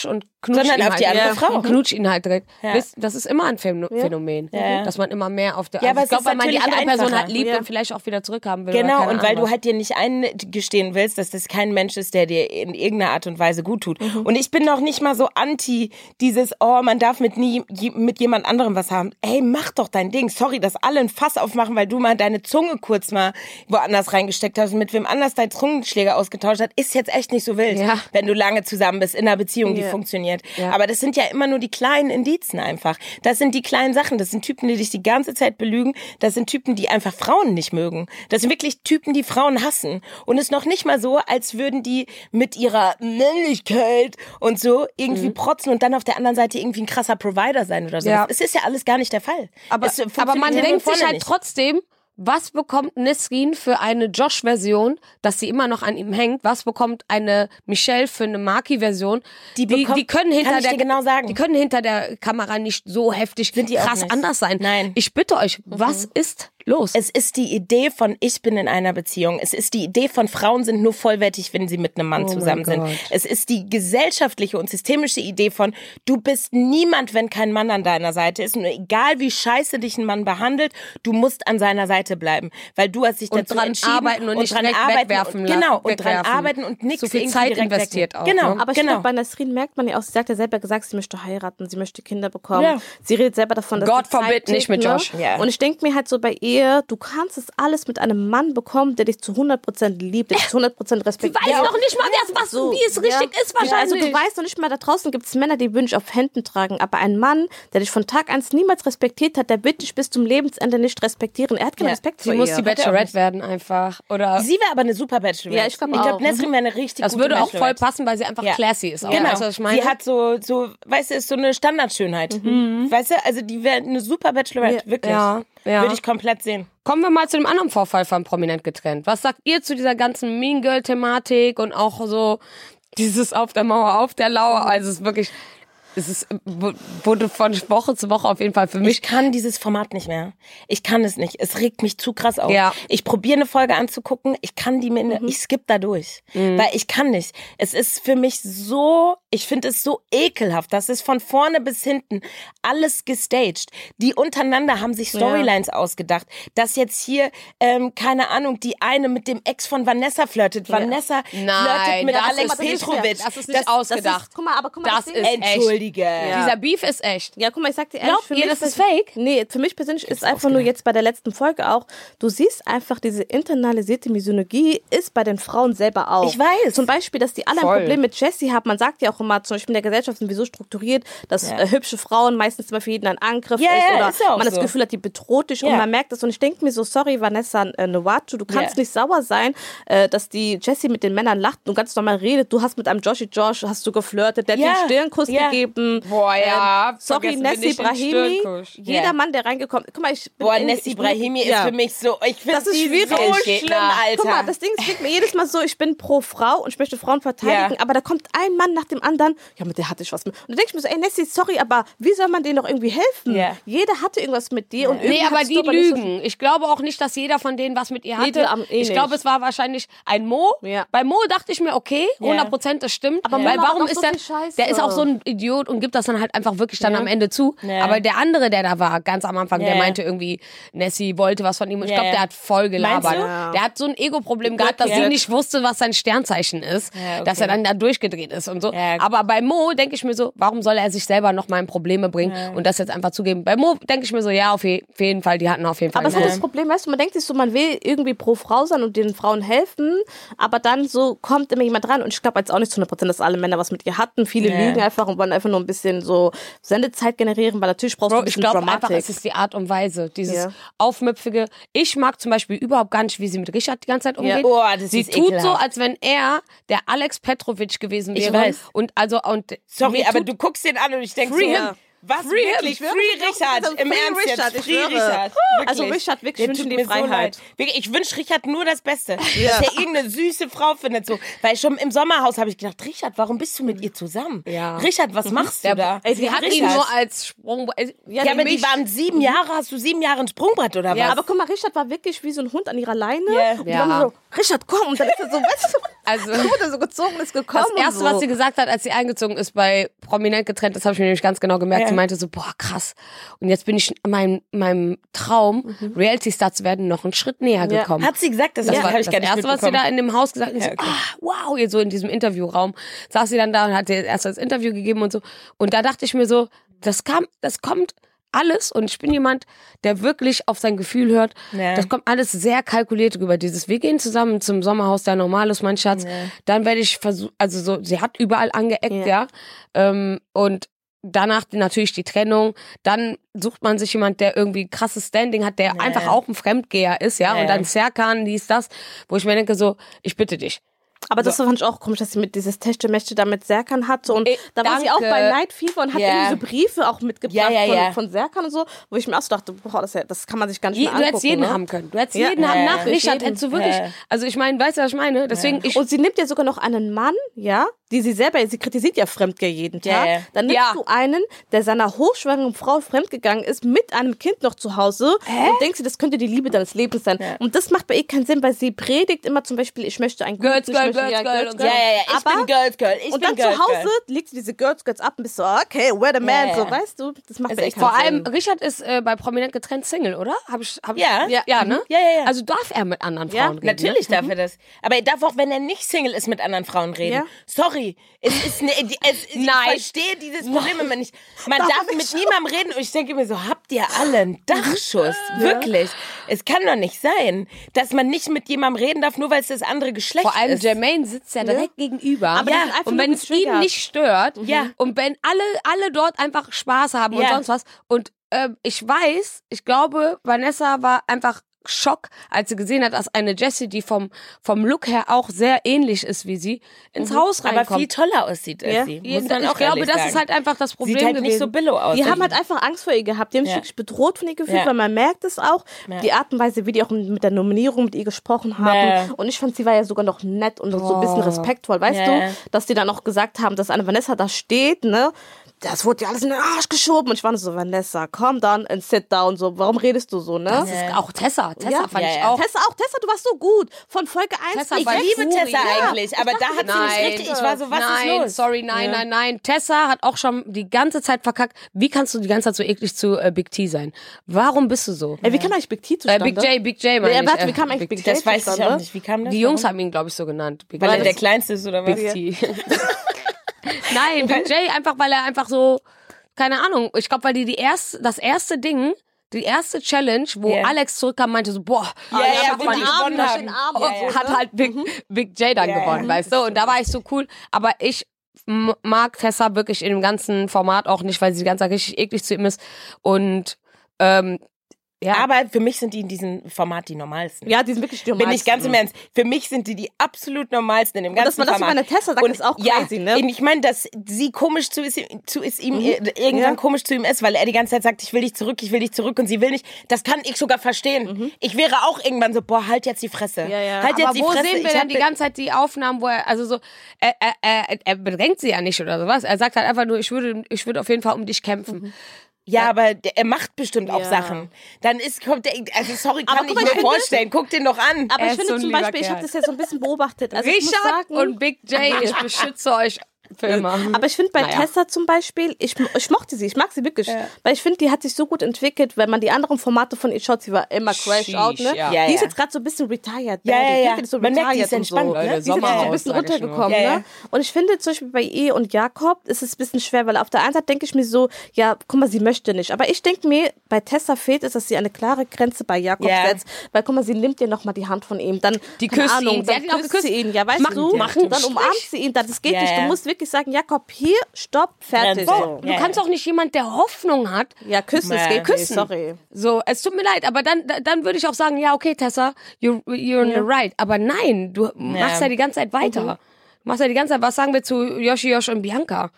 knutsch Sondern ihn auf die halt, andere Frau. knutsch ihn halt direkt. Ja. Wisst, das ist immer ein Phänomen, Ja. dass man immer mehr auf der, Ja, also aber ich es glaube, ist weil man die natürlich andere Person einfacher. halt liebt Ja. und vielleicht auch wieder zurückhaben will. oder Genau, keine und weil Ahnung du halt dir nicht eingestehen willst, dass das kein Mensch ist, der dir in irgendeiner Art und Weise gut tut. Mhm. Und ich bin noch nicht mal so anti dieses, oh, man darf mit nie mit jemand anderem was haben. Ey, mach doch dein Ding. Sorry, dass alle ein Fass aufmachen, weil du mal deine Zunge kurz mal woanders reingesteckt hast und mit wem anders deinen Zungenschläger ausgetauscht hast, ist jetzt echt nicht so wild, Ja. wenn du lange zusammen bist in einer Beziehung, die Ja. funktioniert. Ja. Aber das sind ja immer nur die kleinen Indizen einfach. Das sind die kleinen Sachen. Das sind Typen, die dich die ganze Zeit belügen. Das sind Typen, die einfach Frauen nicht mögen. Das sind wirklich Typen, die Frauen hassen. Und es ist noch nicht mal so, als würden die mit ihrer Männlichkeit und so irgendwie protzen und dann auf der anderen Seite irgendwie ein krasser Provider sein oder so. Ja. Es ist ja alles gar nicht der Fall. Aber, Es aber funktioniert man hinten denkt und vorne sich halt nicht. trotzdem, was bekommt Nesrin für eine Josh-Version, dass sie immer noch an ihm hängt? Was bekommt eine Michelle für eine Maki-Version? Die die, bekommt- die können hinter kann ich der dir genau sagen. die können hinter der Kamera nicht so heftig Sind die auch krass nicht. anders sein. Nein. Ich bitte euch, was ist los? Es ist die Idee von, ich bin in einer Beziehung. Es ist die Idee von, Frauen sind nur vollwertig, wenn sie mit einem Mann Oh mein zusammen sind. Gott. Es ist die gesellschaftliche und systemische Idee von, du bist niemand, wenn kein Mann an deiner Seite ist. Und egal wie scheiße dich ein Mann behandelt, du musst an seiner Seite bleiben. Weil du hast dich Und dazu dran entschieden. arbeiten und nicht dran direkt arbeiten wegwerfen und, lassen- Genau, und dran wegwerfen. arbeiten und nichts Zu viel irgendwie Zeit direkt investiert wegnehmen. auch, Genau, ne? Aber ich genau. finde, bei Nasrin merkt man ja auch, sie sagt ja selber gesagt, sie möchte heiraten, sie möchte Kinder bekommen. Ja. Sie redet selber davon, dass God die Zeit forbid, nicht tickt, mit ne? Josh. Ja. Und ich denke mir halt so bei ihr, du kannst es alles mit einem Mann bekommen, der dich zu hundert Prozent liebt, der dich zu hundert Prozent respektiert. weiß noch nicht mal, wer- was- wie es richtig ist wahrscheinlich. Also du weißt noch nicht mal, da draußen gibt es Männer, die würden dich auf Händen tragen, aber ein Mann, der dich von Tag eins niemals respektiert hat, der wird dich bis zum Lebensende nicht respektieren. Er hat keinen Ja. Respekt Sie vor muss ihr. die Bachelorette werden einfach. Oder Sie wäre aber eine super Bachelorette. Ja, ich glaub ich glaube, auch. Nesrin wäre eine richtig das gute würde auch voll Bachelorette. passen, weil sie einfach Ja. classy ist. Auch. Genau. Weißt du, was ich meine? Sie hat so, so, weißt du, ist so eine Standardschönheit. Weißt du, also die wäre eine super Bachelorette, wirklich. Ja, ja. Würde ich komplett sehen. Kommen wir mal zu dem anderen Vorfall von Prominent getrennt. Was sagt ihr zu dieser ganzen Mean Girl-Thematik und auch so dieses auf der Mauer, auf der Lauer? Also es ist wirklich, es ist, wurde von Woche zu Woche auf jeden Fall für mich. Ich kann dieses Format nicht mehr. Ich kann es nicht. Es regt mich zu krass auf. Ja. Ich probiere eine Folge anzugucken. Ich kann die mir, ich skipp da durch. Weil ich kann nicht. Es ist für mich so, ich finde es so ekelhaft. Das ist von vorne bis hinten alles gestaged. Die untereinander haben sich Storylines ausgedacht. Dass jetzt hier, ähm, keine Ahnung, die eine mit dem Ex von Vanessa flirtet. Vanessa flirtet mit das Alex ist nicht- Petrovic. Das ist nicht ausgedacht. ist, guck mal, aber guck mal, Das Ding ist echt. Entschuldige. Dieser Beef ist echt. Ja, guck mal, ich sag dir ehrlich, Glaubt für ihr, mich das ist pers- fake? Nee, für mich persönlich ist einfach nur jetzt bei der letzten Folge auch, du siehst einfach, diese internalisierte Misogynie ist bei den Frauen selber auch. Ich weiß. Zum Beispiel, dass die alle Voll. ein Problem mit Jessie haben. Man sagt ja auch immer, zum Beispiel in der Gesellschaft sind wir so strukturiert, dass äh, hübsche Frauen meistens immer für jeden ein Angriff Ja, ist ja, oder ist ja auch man das so. Gefühl hat, die bedroht dich und Ja. man merkt das. Und ich denke mir so, sorry, Vanessa äh, Nuatu, du kannst Ja. nicht sauer sein, äh, dass die Jessie mit den Männern lacht und ganz normal redet. Du hast mit einem Joshi Josh, hast du geflirtet, der hat Ja. dir einen Stirnkuss Ja. gegeben. Boah, ja, Ähm, sorry, vergessen wir Nessie nicht den Brahimi. Stirnkuss. Jeder Ja. Mann, der reingekommen ist. Guck mal, ich bin Boah, irgendwie- Nessie ich bin- Brahimi ist ja. für mich so, ich finde Das ist die schwierig. so schlimm, Alter. Guck mal, das Ding ist, geht mir jedes Mal so, ich bin pro Frau und ich möchte Frauen verteidigen, Ja. aber da kommt ein Mann nach dem anderen, ja, mit der hatte ich was mit. Und dann denke ich mir so, ey, Nessie, sorry, aber wie soll man denen noch irgendwie helfen? Ja. Jeder hatte irgendwas mit dir und irgendwie Nee, aber hattest die du nicht so- lügen. Ich glaube auch nicht, dass jeder von denen was mit ihr Nee, hatte. die am- eh ich glaube, nicht. es war wahrscheinlich ein Mo. Ja. Bei Mo dachte ich mir, okay, hundert Prozent, das stimmt. Aber Mo Weil macht warum auch ist so der, viel Scheiße. der ist auch so ein Idiot und gibt das dann halt einfach wirklich dann Ja. am Ende zu. Ja. Aber der andere, der da war, ganz am Anfang, der Ja. meinte irgendwie, Nessie wollte was von ihm. Und ich Ja. glaube, der hat voll gelabert. Meinst du? Ja. Der hat so ein Ego-Problem gehabt, dass Ja. sie nicht wusste, was sein Sternzeichen ist. Ja, okay. Dass er dann da durchgedreht ist und so. Ja. Aber bei Mo denke ich mir so, warum soll er sich selber noch mal in Probleme bringen und das jetzt einfach zugeben? Bei Mo denke ich mir so, ja, auf je- auf jeden Fall, die hatten auf jeden Fall Aber es ist einen halt das Problem, weißt du, man denkt sich so, man will irgendwie pro Frau sein und den Frauen helfen, aber dann so kommt immer jemand dran und ich glaube jetzt auch nicht zu hundert Prozent, dass alle Männer was mit ihr hatten. Viele Nee. lügen einfach und wollen einfach nur ein bisschen so Sendezeit generieren, weil natürlich brauchst du Bro, ein ich bisschen glaube Dramatik. einfach, es ist die Art und Weise, dieses Ja. aufmüpfige. Ich mag zum Beispiel überhaupt gar nicht, wie sie mit Richard die ganze Zeit umgeht. Oh, das sie ist tut ekelhaft. so, als wenn er der Alex Petrovic gewesen Ich wäre. weiß. Und also und Sorry, mir aber tut- du guckst den an und ich denke so, Free him. Was Free him, wirklich? ich Free schwöre, Richard. also Im Free Ernst Richard, jetzt. ich Free schwöre. Richard. Wirklich. Also Richard, wirklich, Der ich wünsche tut ihm mir die so Freiheit. leid. Wirklich, ich wünsche Richard nur das Beste. Dass er irgendeine süße Frau findet. So. Weil schon im Sommerhaus habe ich gedacht, Richard, warum bist du mit ihr zusammen? Ja. Richard, was machst du da? Ey, sie hat ihn Richard. nur als Sprung... Ja, aber die waren sieben Jahre, hast du sieben Jahre ein Sprungbrett oder was? Ja, aber guck mal, Richard war wirklich wie so ein Hund an ihrer Leine. Yeah. Und die Ja. waren so, Richard, komm. Und dann ist er so, weißt du, Also- dann wurde er so gezogen, ist gekommen. Das Erste, und so. was sie gesagt hat, als sie eingezogen ist bei Prominent getrennt, das habe ich mir nämlich ganz genau gemerkt. Ja. Sie meinte so, boah, krass. Und jetzt bin ich meinem, meinem Traum, Reality-Star zu werden, noch einen Schritt näher Ja. gekommen. Hat sie gesagt, das, Das das war habe ich das gar nicht Erste, was sie mitbekommen. da in dem Haus gesagt hat. Und ich Ja, okay. so, ah, wow, ihr so in diesem Interviewraum. Saß sie dann da und hat ihr erst das Interview gegeben und so. Und da dachte ich mir so, das kam, das kommt alles, und ich bin jemand, der wirklich auf sein Gefühl hört. Ja. Das kommt alles sehr kalkuliert rüber. Dieses, wir gehen zusammen zum Sommerhaus, der normal ist, mein Schatz. Dann werde ich versuchen, also so, sie hat überall angeeckt, ja. Ja. Ähm, und danach die, natürlich die Trennung. Dann sucht man sich jemand, der irgendwie ein krasses Standing hat, der einfach auch ein Fremdgeher ist, ja. Ja. Und dann Serkan, dies, das, wo ich mir denke so, ich bitte dich. Aber das fand ich auch komisch, dass sie mit dieses Techte-Mächte da mit Serkan hatte. Und Äh, da war sie auch danke. bei Night Fever und hat Ja. irgendwie so Briefe auch mitgebracht Ja, ja, ja. Von, von Serkan und so, wo ich mir auch so dachte, boah, das, das kann man sich gar nicht Je, mehr du angucken. hättest jeden ne? haben können. Du hättest Ja. jeden Ja, haben. ja, Nach ja. Richard Jeden. hättest du wirklich, Ja. also ich meine, weißt du, was ich meine? Deswegen, ich, Und sie nimmt ja sogar noch einen Mann, ja, die sie selber, sie kritisiert ja Fremdgeher jeden Tag. Ja, ja. Dann nimmst Ja. du einen, der seiner hochschwangeren Frau fremdgegangen ist, mit einem Kind noch zu Hause und denkst dir, das könnte die Liebe deines Lebens sein. Und das macht bei ihr keinen Sinn, weil sie predigt immer zum Beispiel, ich möchte ein Girls, gutes, ich Girl, möchte, Girls, ja, Girl Girls, und Ja, ja, ja, ich Aber- bin Girls Girl, ich und bin dann Girls zu Hause Girl. legt sie diese Girls Girls ab und bist so, okay, where the man, Ja, so, ja. weißt du, das macht Ist bei ihr echt keinen vor Sinn. allem, Richard ist äh, bei Prominent getrennt Single, oder? Hab ich, hab Ja. ich, ja, ja, ne? Ja, ja, ja. Also darf er mit anderen Ja, Frauen reden, Natürlich ne? darf er das. Aber er darf auch, wenn er nicht Single ist, mit anderen Frauen reden. Ja. Sorry. Es ist ne, es, ich Nein. verstehe dieses Problem immer nicht. Man darf mit niemandem reden und ich denke mir so, habt ihr alle einen Dachschuss? Wirklich. Es kann doch nicht sein, dass man nicht mit jemandem reden darf, nur weil es das andere Geschlecht Vor allem ist. Jermaine sitzt ja direkt gegenüber. Aber die ja. sind einfach Und nur wenn es ihn getriggert. nicht stört, Ja. und wenn alle, alle dort einfach Spaß haben und Ja. sonst was. Und ähm, ich weiß, ich glaube, Vanessa war einfach Schock, als sie gesehen hat, dass eine Jessie, die vom, vom Look her auch sehr ähnlich ist wie sie, ins Haus reinkommt. aber viel toller aussieht als Ja. sie. Muss Jeden- man ich auch glaube, ehrlich das sagen. ist halt einfach das Problem Sieht halt gewesen. nicht so billow aus. Die haben halt einfach Angst vor ihr gehabt. Die haben sich Ja. wirklich bedroht von ihr gefühlt, Ja. weil man merkt es auch. Ja. Die Art und Weise, wie die auch mit der Nominierung mit ihr gesprochen haben. Ja. Und ich fand, sie war ja sogar noch nett und so ein bisschen respektvoll. Weißt Ja. du, dass die dann auch gesagt haben, dass eine Vanessa da steht, ne? Das wurde ja alles in den Arsch geschoben. Und ich war nur so, Vanessa, komm dann and sit down. So, warum redest du so, ne? Das ist auch Tessa. Tessa Ja. fand Ja, ich ja. auch. Tessa auch, Tessa, du warst so gut. Von Folge eins Tessa bis war Ich sechs. liebe Furi, Tessa ja. eigentlich, aber da hat sie nicht Nein. richtig. Ich war so, was nein, ist los? sorry, nein, nein, nein. Tessa hat auch schon die ganze Zeit verkackt. Wie kannst du die ganze Zeit so eklig zu äh, Big T sein? Warum bist du so? Ey, wie kam eigentlich Big T Äh, zustande? Big J, Big J, meine Ja, ich. warte, äh, wie kam eigentlich Big J Das weiß ich zustande? auch nicht. Wie kam das? Die Jungs Warum? haben ihn, glaube ich, so genannt. Big Weil er J. der Kleinste ist, oder was? Big T. Nein, Big J einfach, weil er einfach so, keine Ahnung, ich glaube, weil die, die erste, das erste Ding, die erste Challenge, wo Yeah. Alex zurückkam, meinte so, boah, Ja, ah, ja, ich hab wo mal die die gewonnen Arm, haben. den Arm Ja, und ja. so, hat halt Big, Big J dann Ja, gewonnen, ja. weißt du? Und da war ich so cool. Aber ich m- mag Tessa wirklich in dem ganzen Format auch nicht, weil sie die ganze Zeit richtig eklig zu ihm ist. Und ähm, ja. Aber für mich sind die in diesem Format die normalsten. Ja, die sind wirklich die Bin ich ganz normalsten. im Ernst. Für mich sind die die absolut normalsten in dem Und dass ganzen man das über Format. eine Tessa sagt, Und ist auch ja, crazy, ne? und ich meine, dass sie komisch zu, ist, zu ist ihm äh, irgendwann Ja. komisch zu ihm ist, weil er die ganze Zeit sagt, ich will dich zurück, ich will dich zurück und sie will nicht. Das kann ich sogar verstehen. Ich wäre auch irgendwann so, boah, halt jetzt die Fresse. Ja, ja. Halt jetzt aber die wo Fresse. sehen wir Ich denn hab- die ganze Zeit die Aufnahmen, wo er, also so, er, er, er, er bedrängt sie ja nicht oder sowas. Er sagt halt einfach nur, ich würde, ich würde auf jeden Fall um dich kämpfen. Ja, aber der, er macht bestimmt auch Ja. Sachen. Dann ist, kommt der, also sorry, kann Aber ich guck mal, mir ich finde- vorstellen. Guck den doch an. Aber Er ich ist finde so ein zum lieber Beispiel, ich Kerl. habe das ja so ein bisschen beobachtet. Also ich muss Richard sagen, und Big J, ich beschütze euch für immer. aber ich finde bei Naja. Tessa zum Beispiel, ich, ich mochte sie, ich mag sie wirklich. Weil ich finde, die hat sich so gut entwickelt, wenn man die anderen Formate von ihr schaut, sie war immer crash Sheesh, out, ne? ja. Ja, die ist ja. jetzt gerade so ein bisschen retired. Ja, ne? ja, die ja. Die ist so Man merkt, die retired ist und so. entspannt, ne? Die ist jetzt so ein Sommerhaus, bisschen sag ich nur. runtergekommen, Ja, ja. ne? Und ich finde zum Beispiel bei ihr und Jakob ist es ein bisschen schwer, weil auf der einen Seite denke ich mir so, ja, guck mal, sie möchte nicht. Aber ich denke mir, bei Tessa fehlt es, dass sie eine klare Grenze bei Jakob Ja. setzt. Weil guck mal, sie nimmt dir nochmal die Hand von ihm. Dann, Die keine küsst Ahnung, ihn. Sie dann hat ihn auch küsst geküsst. sie ihn. Ja, weißt Mach- du? mach Dann einen umarmt Strich. sie ihn. Das geht Ja, nicht. Du ja. musst wirklich sagen, Jakob, hier, stopp, fertig. Grenze. So. Du Ja, kannst ja. auch nicht jemand, der Hoffnung hat. Ja, küssen, es Ja, geht küssen. nicht, sorry. So, es tut mir leid, aber dann, da- dann würde ich auch sagen, ja, okay, Tessa, you, you're in the right. Aber nein, du machst ja die ganze Zeit weiter. Du machst ja die ganze Zeit, was sagen wir zu Yoshi, Josh und Bianca?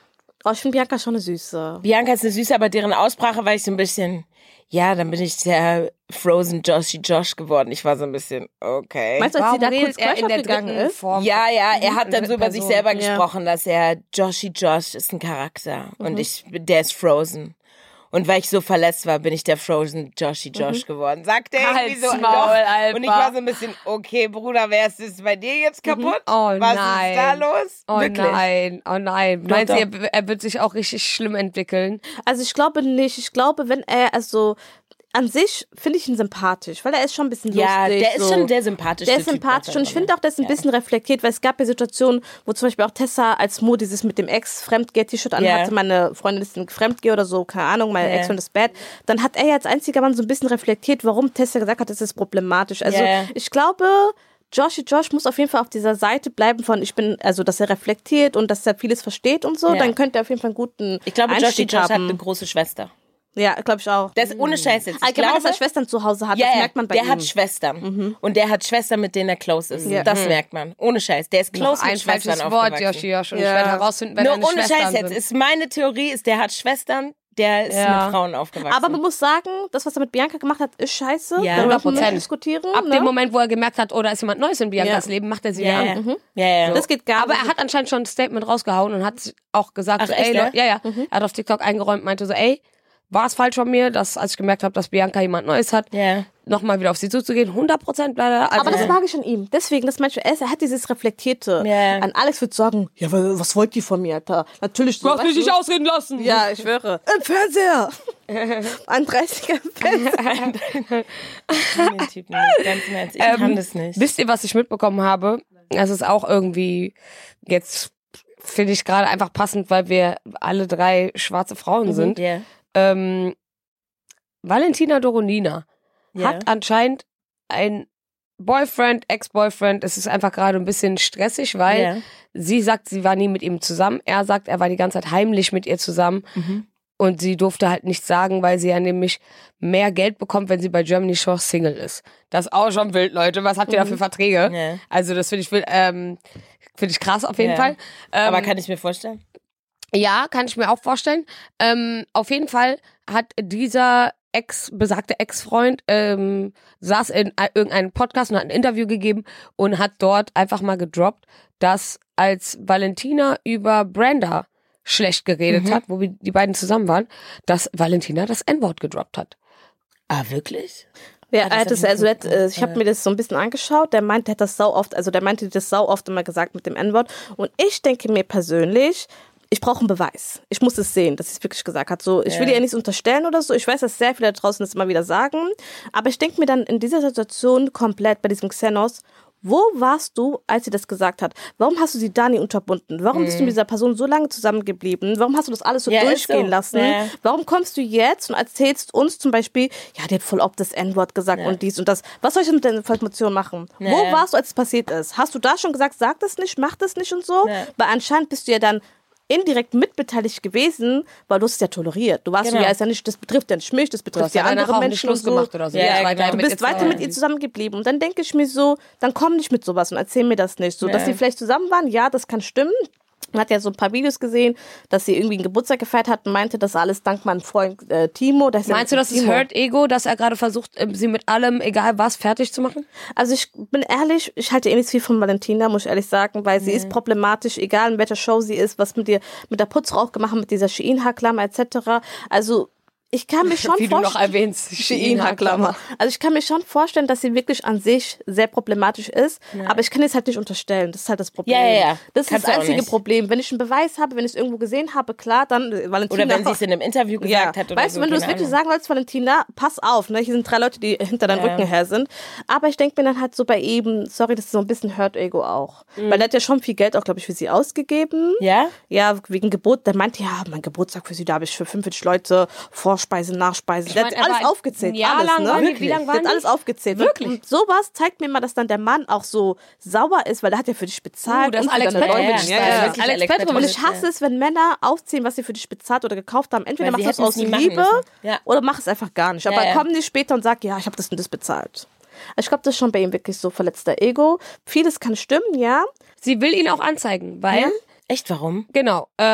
Oh, ich finde Bianca schon eine Süße. Bianca ist eine Süße, aber deren Aussprache war ich so ein bisschen, ja, dann bin ich sehr Frozen Joshy Josh geworden. Ich war so ein bisschen, okay. Meinst du, als sie da redet kurz er Crush in der aufgegangen dritten ist? Form? Ja, ja, er hat In dann so über dritten sich Person. selber Ja. gesprochen, dass er Joshy Josh ist ein Charakter Mhm. und ich, der ist Frozen. Und weil ich so verletzt war, bin ich der Frozen Joshy Josh Mhm. geworden. Sagt er irgendwie so. Halt's Maul, doch. Alter. Und ich war so ein bisschen, okay, Bruder, wer ist es bei dir jetzt kaputt? Oh Was nein. ist da los? Oh Wirklich? nein, oh nein. Meinst doch. du, er, er wird sich auch richtig schlimm entwickeln? Also ich glaube nicht. Ich glaube, wenn er, also an sich finde ich ihn sympathisch, weil er ist schon ein bisschen Ja, lustig. der ist so. schon der sympathischste Der ist Typ sympathisch davon, und ich finde oder? auch, der ist ein bisschen reflektiert, weil es gab ja Situationen, wo zum Beispiel auch Tessa als Mo dieses mit dem Ex-Fremdgeher-T-Shirt anhatte, Ja. meine Freundin ist ein Fremdgeher oder so, keine Ahnung, meine Ja. Ex-Freundin ist bad. Dann hat er ja als einziger Mann so ein bisschen reflektiert, warum Tessa gesagt hat, es ist problematisch. Also Ja. ich glaube, Joshy Josh muss auf jeden Fall auf dieser Seite bleiben von, ich bin, also dass er reflektiert und dass er vieles versteht und so, Ja. dann könnte er auf jeden Fall einen guten Ich glaube, Joshy Einstieg Josh hat haben. eine große Schwester. Ja, glaube ich auch. Der ist ohne Scheiß jetzt. Ich Allgemein, dass glaube, er Schwestern zu Hause hat, ja, das ja, merkt man bei der ihm. hat Schwestern. Und der hat Schwestern, mit denen er close ist. Ja. Das merkt man. Ohne Scheiß. Der ist Noch close ein mit Schwestern falsches Wort, aufgewachsen. Joshi Josh. Und Ja. ich werde herausfinden, wenn Nur deine ohne Schwestern Scheiß jetzt. sind. Ist meine Theorie, ist, der hat Schwestern, der ist Ja. mit Frauen aufgewachsen. Aber man muss sagen, das, was er mit Bianca gemacht hat, ist scheiße. Ja. Darüber hundert müssen wir Prozent. nicht diskutieren. Ab ne? dem Moment, wo er gemerkt hat, oh, da ist jemand Neues in Biancas Ja. Leben, macht er sie ja, wieder ja. an. ja, ja. Das geht gar Aber nicht. er hat anscheinend schon ein Statement rausgehauen und hat auch gesagt, Ach, so, echt, ey, ja? Leute, ja, ja. Er hat auf TikTok eingeräumt, meinte so, ey, war es falsch von mir, dass als ich gemerkt habe, dass Bianca jemand Neues hat, Ja. nochmal wieder auf sie zuzugehen. hundert Prozent leider. Also, Aber das mag ich an ihm. Deswegen, das meinst du, er, ist- er hat dieses Reflektierte. Ja. An Alex wird sagen, ja, wa- was wollt ihr von mir, Alter? Natürlich so. du hast mich weißt nicht du? ausreden lassen. Ja, ich schwöre. Im Fernseher. Ein dreißiger im Fernseher. Den Typen nicht. Ganz im Ernst. Ich Ähm, kann das nicht. Wisst ihr, was ich mitbekommen habe? Das ist auch irgendwie jetzt, finde ich gerade einfach passend, weil wir alle drei schwarze Frauen sind. Ja. Ähm, Valentina Doronina Ja. hat anscheinend ein Boyfriend, Ex-Boyfriend. Es ist einfach gerade ein bisschen stressig, weil Ja. sie sagt, sie war nie mit ihm zusammen. Er sagt, er war die ganze Zeit heimlich mit ihr zusammen. Mhm. Und sie durfte halt nichts sagen, weil sie ja nämlich mehr Geld bekommt, wenn sie bei Germany Shore Single ist. Das ist auch schon wild, Leute. Was habt ihr da für Verträge? Ja. Also das finde ich, wild, ähm, finde ich krass auf jeden Ja. Fall. Ähm, Aber kann ich mir vorstellen? ja, kann ich mir auch vorstellen. Ähm, auf jeden Fall hat dieser Ex, besagte Ex-Freund, ähm, saß in äh, irgendeinem Podcast und hat ein Interview gegeben und hat dort einfach mal gedroppt, dass als Valentina über Brenda schlecht geredet Mhm. hat, wo wir die beiden zusammen waren, dass Valentina das N-Wort gedroppt hat. Ah, wirklich? Ja, Ah, das er hat hab es, ich nicht also er hat, äh, mitbekommen. ich habe mir das so ein bisschen angeschaut. Der meinte, er hat das sau oft, also der meinte das sau oft immer gesagt mit dem N-Wort. Und ich denke mir persönlich, ich brauche einen Beweis. Ich muss es sehen, dass sie es wirklich gesagt hat. So, ich will Ja. ihr nichts unterstellen oder so. Ich weiß, dass sehr viele da draußen das immer wieder sagen. Aber ich denke mir dann in dieser Situation komplett bei diesem Xenos, wo warst du, als sie das gesagt hat? Warum hast du sie da nie unterbunden? Warum bist du mit dieser Person so lange zusammengeblieben? Warum hast du das alles so Ja, ist durchgehen so. lassen? Ja. Warum kommst du jetzt und erzählst uns zum Beispiel, ja, die hat voll oft das N-Wort gesagt und dies und das. Was soll ich mit der Information machen? Ja, Wo ja. warst du, als es passiert ist? Hast du da schon gesagt, sag das nicht, mach das nicht und so? Ja. Weil anscheinend bist du ja dann indirekt mitbeteiligt gewesen, weil du hast es ja toleriert. Du warst Genau. so, ja, ist ja nicht, das betrifft ja nicht mich, das Du betrifft hast ja ja danach andere auch nicht Menschen und Schluss so. gemacht oder so. Ja, Du bist genau. weiterhin Du mit bist ihr weiter zusammen. mit ihr zusammengeblieben. Und dann denke ich mir so, dann komm nicht mit sowas und erzähl mir das nicht. So, dass Ja. sie vielleicht zusammen waren, ja, das kann stimmen. Man hat ja so ein paar Videos gesehen, dass sie irgendwie einen Geburtstag gefeiert hat und meinte, das alles dank meinem Freund äh, Timo. Das ist ja Meinst du, das ist Timo. Hurt Ego, dass er gerade versucht, ähm, sie mit allem, egal was, fertig zu machen? Also ich bin ehrlich, ich halte eh nicht viel von Valentina, muss ich ehrlich sagen, weil sie ist problematisch, egal in welcher Show sie ist, was mit ihr, mit der Putzfrau auch gemacht, mit dieser Shein-Haarklammer et cetera. Also ich kann mir schon Wie du noch vorstellen, erwähnst. Shein-Haarklammer. Also ich kann mir schon vorstellen, dass sie wirklich an sich sehr problematisch ist, aber ich kann es halt nicht unterstellen. Das ist halt das Problem. Ja, ja, ja. Das ist Kannst das du auch einzige nicht. Problem. Wenn ich einen Beweis habe, wenn ich es irgendwo gesehen habe, klar, dann äh, Valentina. Oder wenn sie es in einem Interview gesagt ja. hat oder Weißt so. du, wenn du es keine wirklich Ahnung. sagen wolltest, Valentina, pass auf, ne? Hier sind drei Leute, die hinter deinem Ja. Rücken her sind. Aber ich denke mir dann halt so bei ihm, sorry, das ist so ein bisschen Hurt Ego auch. Mhm. Weil der hat ja schon viel Geld auch, glaube ich, für sie ausgegeben. Ja? Ja, wegen Geburt. Der meinte, ja, mein Geburtstag für sie, da habe ich für fünfundvierzig Leute Vorspeise, Nachspeise. Der meine, hat er alles war aufgezählt. ein Jahr alles, lang ne? waren die- Wirklich. wie lang Der waren hat die? alles aufgezählt. Wirklich? Und sowas zeigt mir mal, dass dann der Mann auch so sauer ist, weil der hat ja für dich bezahlt. Uh, das und ist für Alex deine Petrovic. Leute. Ja, Ja, ja, ja. wirklich Alex Alex Petrovic. Und Petrovic. ich hasse es, wenn Männer aufzählen, was sie für dich bezahlt oder gekauft haben. Entweder Weil sie machst du es hätten es aus nie machen Liebe müssen. Ja. oder mach es einfach gar nicht. Aber Ja, ja. komm nicht später und sag, ja, ich habe das und das bezahlt. Ich glaube, das ist schon bei ihm wirklich so verletzter Ego. Vieles kann stimmen, ja. Sie will ihn auch anzeigen, weil, Ja? Echt, warum? genau, ähm,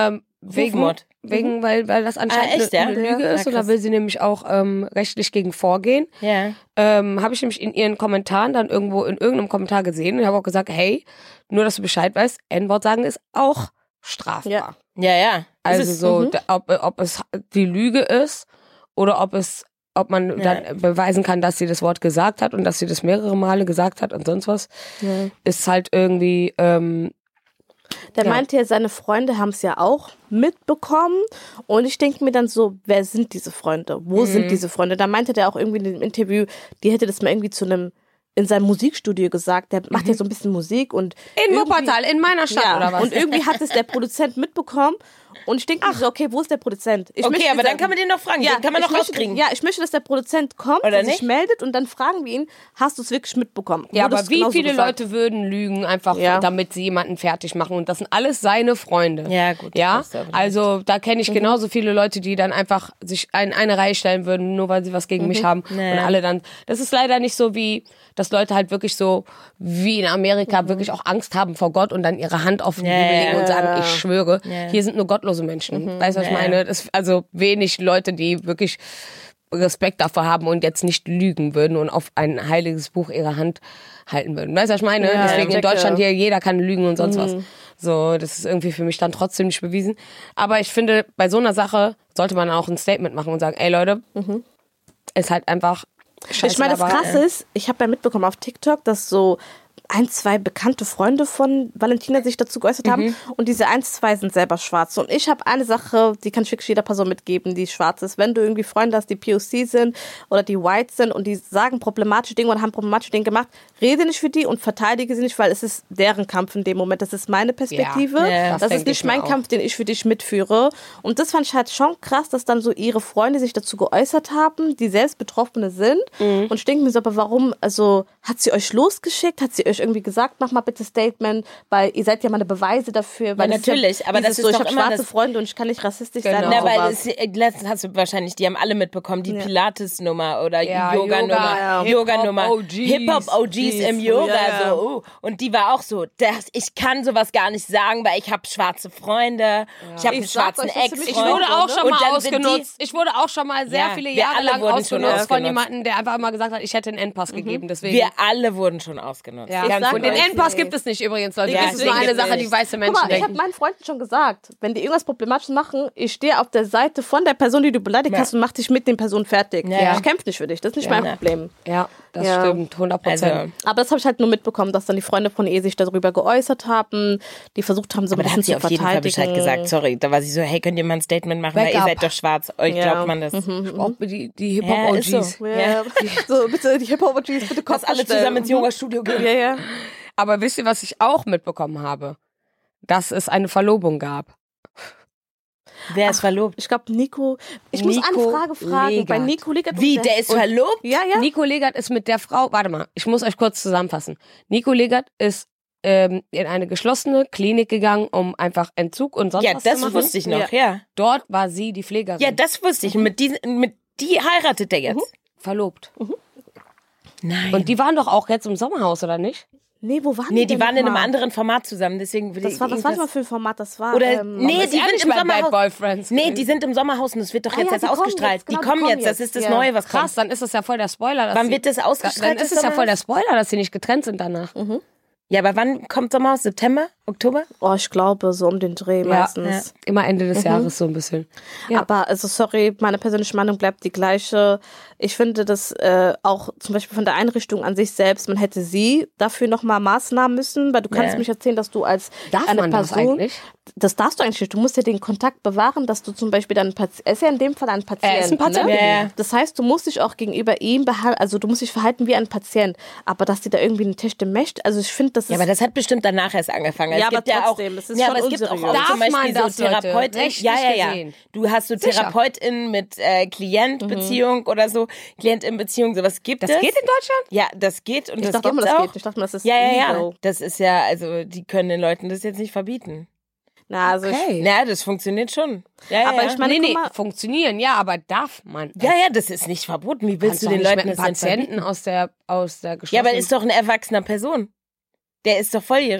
wegen, Rufmord. wegen weil, weil das anscheinend Ah, echt, eine, eine ja? Lüge Ja, ist. Und da krass. will sie nämlich auch ähm, rechtlich gegen vorgehen. Ja. Ähm, habe ich nämlich in ihren Kommentaren dann irgendwo in irgendeinem Kommentar gesehen und habe auch gesagt, hey, nur dass du Bescheid weißt, N-Wort sagen ist auch strafbar. Ja. Ja, ja. Also Ist es- so, mhm. da- ob, ob es die Lüge ist oder ob es, ob man Ja. dann beweisen kann, dass sie das Wort gesagt hat und dass sie das mehrere Male gesagt hat und sonst was, Ja. ist halt irgendwie, ähm, Der Ja. meinte ja, seine Freunde haben es ja auch mitbekommen. Und ich denke mir dann so, wer sind diese Freunde? Wo Mhm. sind diese Freunde? Da meinte der auch irgendwie in dem Interview, die hätte das mal irgendwie zu einem, in seinem Musikstudio gesagt. Der macht ja so ein bisschen Musik und in irgendwie- Wuppertal, in meiner Stadt ja, oder was? und irgendwie hat es der Produzent mitbekommen. Und ich denke mir so, okay, wo ist der Produzent? Ich Okay, möchte aber dieser- dann kann man den noch fragen. Ja, den kann man ich noch möchte, rauskriegen. Ja, ich möchte, dass der Produzent kommt Oder und sich nicht? meldet und dann fragen wir ihn, hast du es wirklich mitbekommen? Ja, Wurde aber es wie genauso viele gesagt? Leute würden lügen, einfach Ja. damit sie jemanden fertig machen? Und das sind alles seine Freunde. Ja, gut, Ja, das ist aber also da kenne Mhm. ich genauso viele Leute, die dann einfach sich in eine Reihe stellen würden, nur weil sie was gegen Mhm. mich haben. Nee. Und alle dann, das ist leider nicht so wie, dass Leute halt wirklich so, wie in Amerika, Mhm. wirklich auch Angst haben vor Gott und dann ihre Hand auf die Ja, Bibel ja, legen und ja. sagen, ich schwöre. Ja. Hier sind nur gottlose Menschen. Mhm. Weißt du, was ich Ja, ja. meine? Das, also wenig Leute, die wirklich Respekt davor haben und jetzt nicht lügen würden und auf ein heiliges Buch ihre Hand halten würden. Weißt du, was ich meine? Ja, Deswegen in checke. Deutschland hier, jeder kann lügen und sonst was. So, das ist irgendwie für mich dann trotzdem nicht bewiesen. Aber ich finde, bei so einer Sache sollte man auch ein Statement machen und sagen, ey Leute, ist halt einfach scheiße. Ich meine, das aber- Krasse ist, ich habe ja mitbekommen auf TikTok, dass so ein, zwei bekannte Freunde von Valentina sich dazu geäußert haben und diese ein, zwei sind selber schwarz. Und ich habe eine Sache, die kann ich wirklich jeder Person mitgeben, die schwarz ist. Wenn du irgendwie Freunde hast, die P O C sind oder die white sind und die sagen problematische Dinge oder haben problematische Dinge gemacht, rede nicht für die und verteidige sie nicht, weil es ist deren Kampf in dem Moment. Das ist meine Perspektive. Ja, ja, das das ist denke nicht ich mir mein auch. Kampf, den ich für dich mitführe. Und das fand ich halt schon krass, dass dann so ihre Freunde sich dazu geäußert haben, die selbst Betroffene sind. Mhm. Und ich denke mir so, aber warum, also hat sie euch losgeschickt? Hat sie euch irgendwie gesagt, mach mal bitte Statement, weil ihr seid ja meine Beweise dafür. Weil Ja, das ist ja natürlich, aber das dieses ist so, ich doch habe immer schwarze das- Freunde und ich kann nicht rassistisch Genau. sein. Na, und weil sowas. es, äh, letztens hast du wahrscheinlich, die haben alle mitbekommen, die Ja. Pilates-Nummer oder Ja, Yoga-Nummer, Yoga, Yoga-Nummer, Hip-Hop-O Gs. Hip-Hop-O Gs im Yoga, Ja, ja. so, uh. Und die war auch so, das, ich kann sowas gar nicht sagen, weil ich habe schwarze Freunde, ich habe einen Ich sag schwarzen euch, das ist Ex-Freund. Ich wurde auch schon Und mal dann sind ausgenutzt. Ich wurde auch schon mal sehr Ja, viele wir Jahre alle lang wurden schon ausgenutzt von ausgenutzt. jemandem, der einfach immer gesagt hat, ich hätte einen Endpass gegeben. Deswegen. Wir alle wurden schon ausgenutzt. ja. Ganz sag Und den euch, Endpass nee. gibt es nicht übrigens, Leute. Ja, das ist nur deswegen eine Sache, nicht. die weiße Guck Menschen mal, ich habe denken. meinen Freunden schon gesagt, wenn die irgendwas Problematisches machen, ich stehe auf der Seite von der Person, die du beleidigt Ja. hast und mach dich mit den Personen fertig. Ja. Ich kämpfe nicht für dich, das ist nicht Ja. mein Problem. Ja, das Ja. stimmt, hundert Prozent. Also, Aber das habe ich halt nur mitbekommen, dass dann die Freunde von ihr sich darüber geäußert haben, die versucht haben, so aber ein da bisschen hat sie zu auf jeden Fall Bescheid verteidigen. gesagt. Sorry, da war sie so, hey, könnt ihr mal ein Statement machen, weil ihr Backup. seid doch schwarz. Euch Ja. glaubt man das. Ich brauche die, die Ja, ist Hip-Hop-O Gs. so. Ja. So, bitte die Hip-Hop-Gs, bitte Kopf Dass alle zusammen ins Yoga-Studio gehen. Ja, ja. Aber wisst ihr, was ich auch mitbekommen habe? Dass es eine Verlobung gab. Wer ist verlobt? Ich glaube, Nico, ich muss Nico eine Frage fragen. Legert. Bei Nico Legert. Wie, der ist verlobt? Ja, ja. Nico Legert ist mit der Frau, warte mal, ich muss euch kurz zusammenfassen. Nico Legert ist ähm, in eine geschlossene Klinik gegangen, um einfach Entzug und sonst Ja, was das zu machen. wusste ich noch, ja. Dort war sie die Pflegerin. Ja, das wusste ich. Und mit, diesen, mit die heiratet der jetzt. verlobt. Nein. Und die waren doch auch jetzt im Sommerhaus, oder nicht? Nee, wo waren nee, die die denn waren in einem nochmal? anderen Format zusammen, deswegen will Das ich war, was war das mal irgendwas- für ein Format? Das war. Oder, ähm, nee, ist die ja sind nicht im bei Bad Sommerhaus. Boyfriends Nee, gewesen. die sind im Sommerhaus und es wird doch Ah jetzt ja, erst die kommen ausgestrahlt. jetzt, genau, die die kommen kommen jetzt, das ist jetzt, das ja. Neue, was Krass, kommt. dann ist das ja voll der Spoiler. dass Wann sie- wird das ausgestrahlt? Dann ist es ja voll der Spoiler, dass sie nicht getrennt sind danach. Ja, aber wann kommt Sommerhaus? September? Oktober? Oh, ich glaube, so um den Dreh meistens. Immer Ende des Jahres so ein bisschen. Ja. Aber also sorry, meine persönliche Meinung bleibt die gleiche. Ich finde, dass äh, auch zum Beispiel von der Einrichtung an sich selbst, man hätte sie dafür nochmal Maßnahmen müssen, weil du kannst Ja. mich erzählen, dass du als Darf eine man das Person, eigentlich? das darfst du eigentlich nicht. Du musst ja den Kontakt bewahren, dass du zum Beispiel dann, er ist ja in dem Fall ein Patient. Er ist ein Patient. Ne? Ja, ja. Das heißt, du musst dich auch gegenüber ihm behalten, also du musst dich verhalten wie ein Patient. Aber dass die da irgendwie eine Tisch möchte, also ich finde, das ist... Ja, aber das hat bestimmt danach erst angefangen. Ja, es gibt aber ja auch, trotzdem, das ist ja, schon aber es gibt auch, unseriös. auch Darf zum Beispiel man das, so Leute? Therapeutin. Rechtlich Ja, ja, ja. gesehen. Du hast so Sicher. Therapeutin mit äh, Klient-Beziehung oder so, Klient-in-Beziehung, sowas gibt Das es. geht in Deutschland? Ja, das geht und ich das dachte gibt's immer, das auch. geht. Ich dachte immer, das ist Ja, ja, ja. legal. Das ist ja, also die können den Leuten das jetzt nicht verbieten. Na, also ich, Ja, das funktioniert schon. Ja, ja, Aber ja. ich meine, nee, nee, guck mal- funktionieren, ja, aber darf man. ja, ja, das ist nicht verboten. Wie willst Kannst du doch den nicht Leuten mit das einem denn verbieten? Patienten aus der, aus der Ja, geschlossenen... aber ist doch eine erwachsene Person. Der ist doch volljährig.